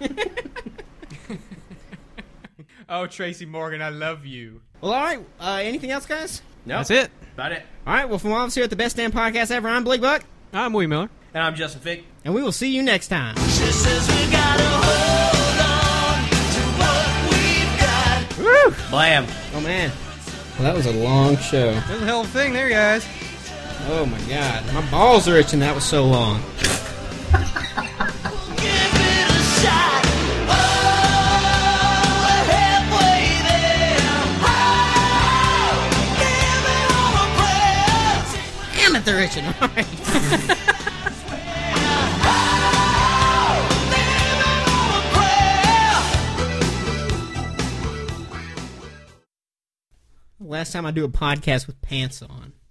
Oh, Tracy Morgan, I love you. Well, all right. Anything else, guys? No, That's it. About it. All right. Well, from all of us here at the Best Damn Podcast Ever, I'm Blake Buck, I'm William Miller. And I'm Justin Fick. and we will see you next time. She says we gotta hold on to what we've got. Blam. Oh, man. Well, that was a long show. That was a hell of a thing there, guys. Oh, my God. My balls are itching. That was so long. Give it a shot. Oh, we're halfway there. Oh, give it all a prayer. Damn it, they're itching. All right. Last time I do a podcast with pants on.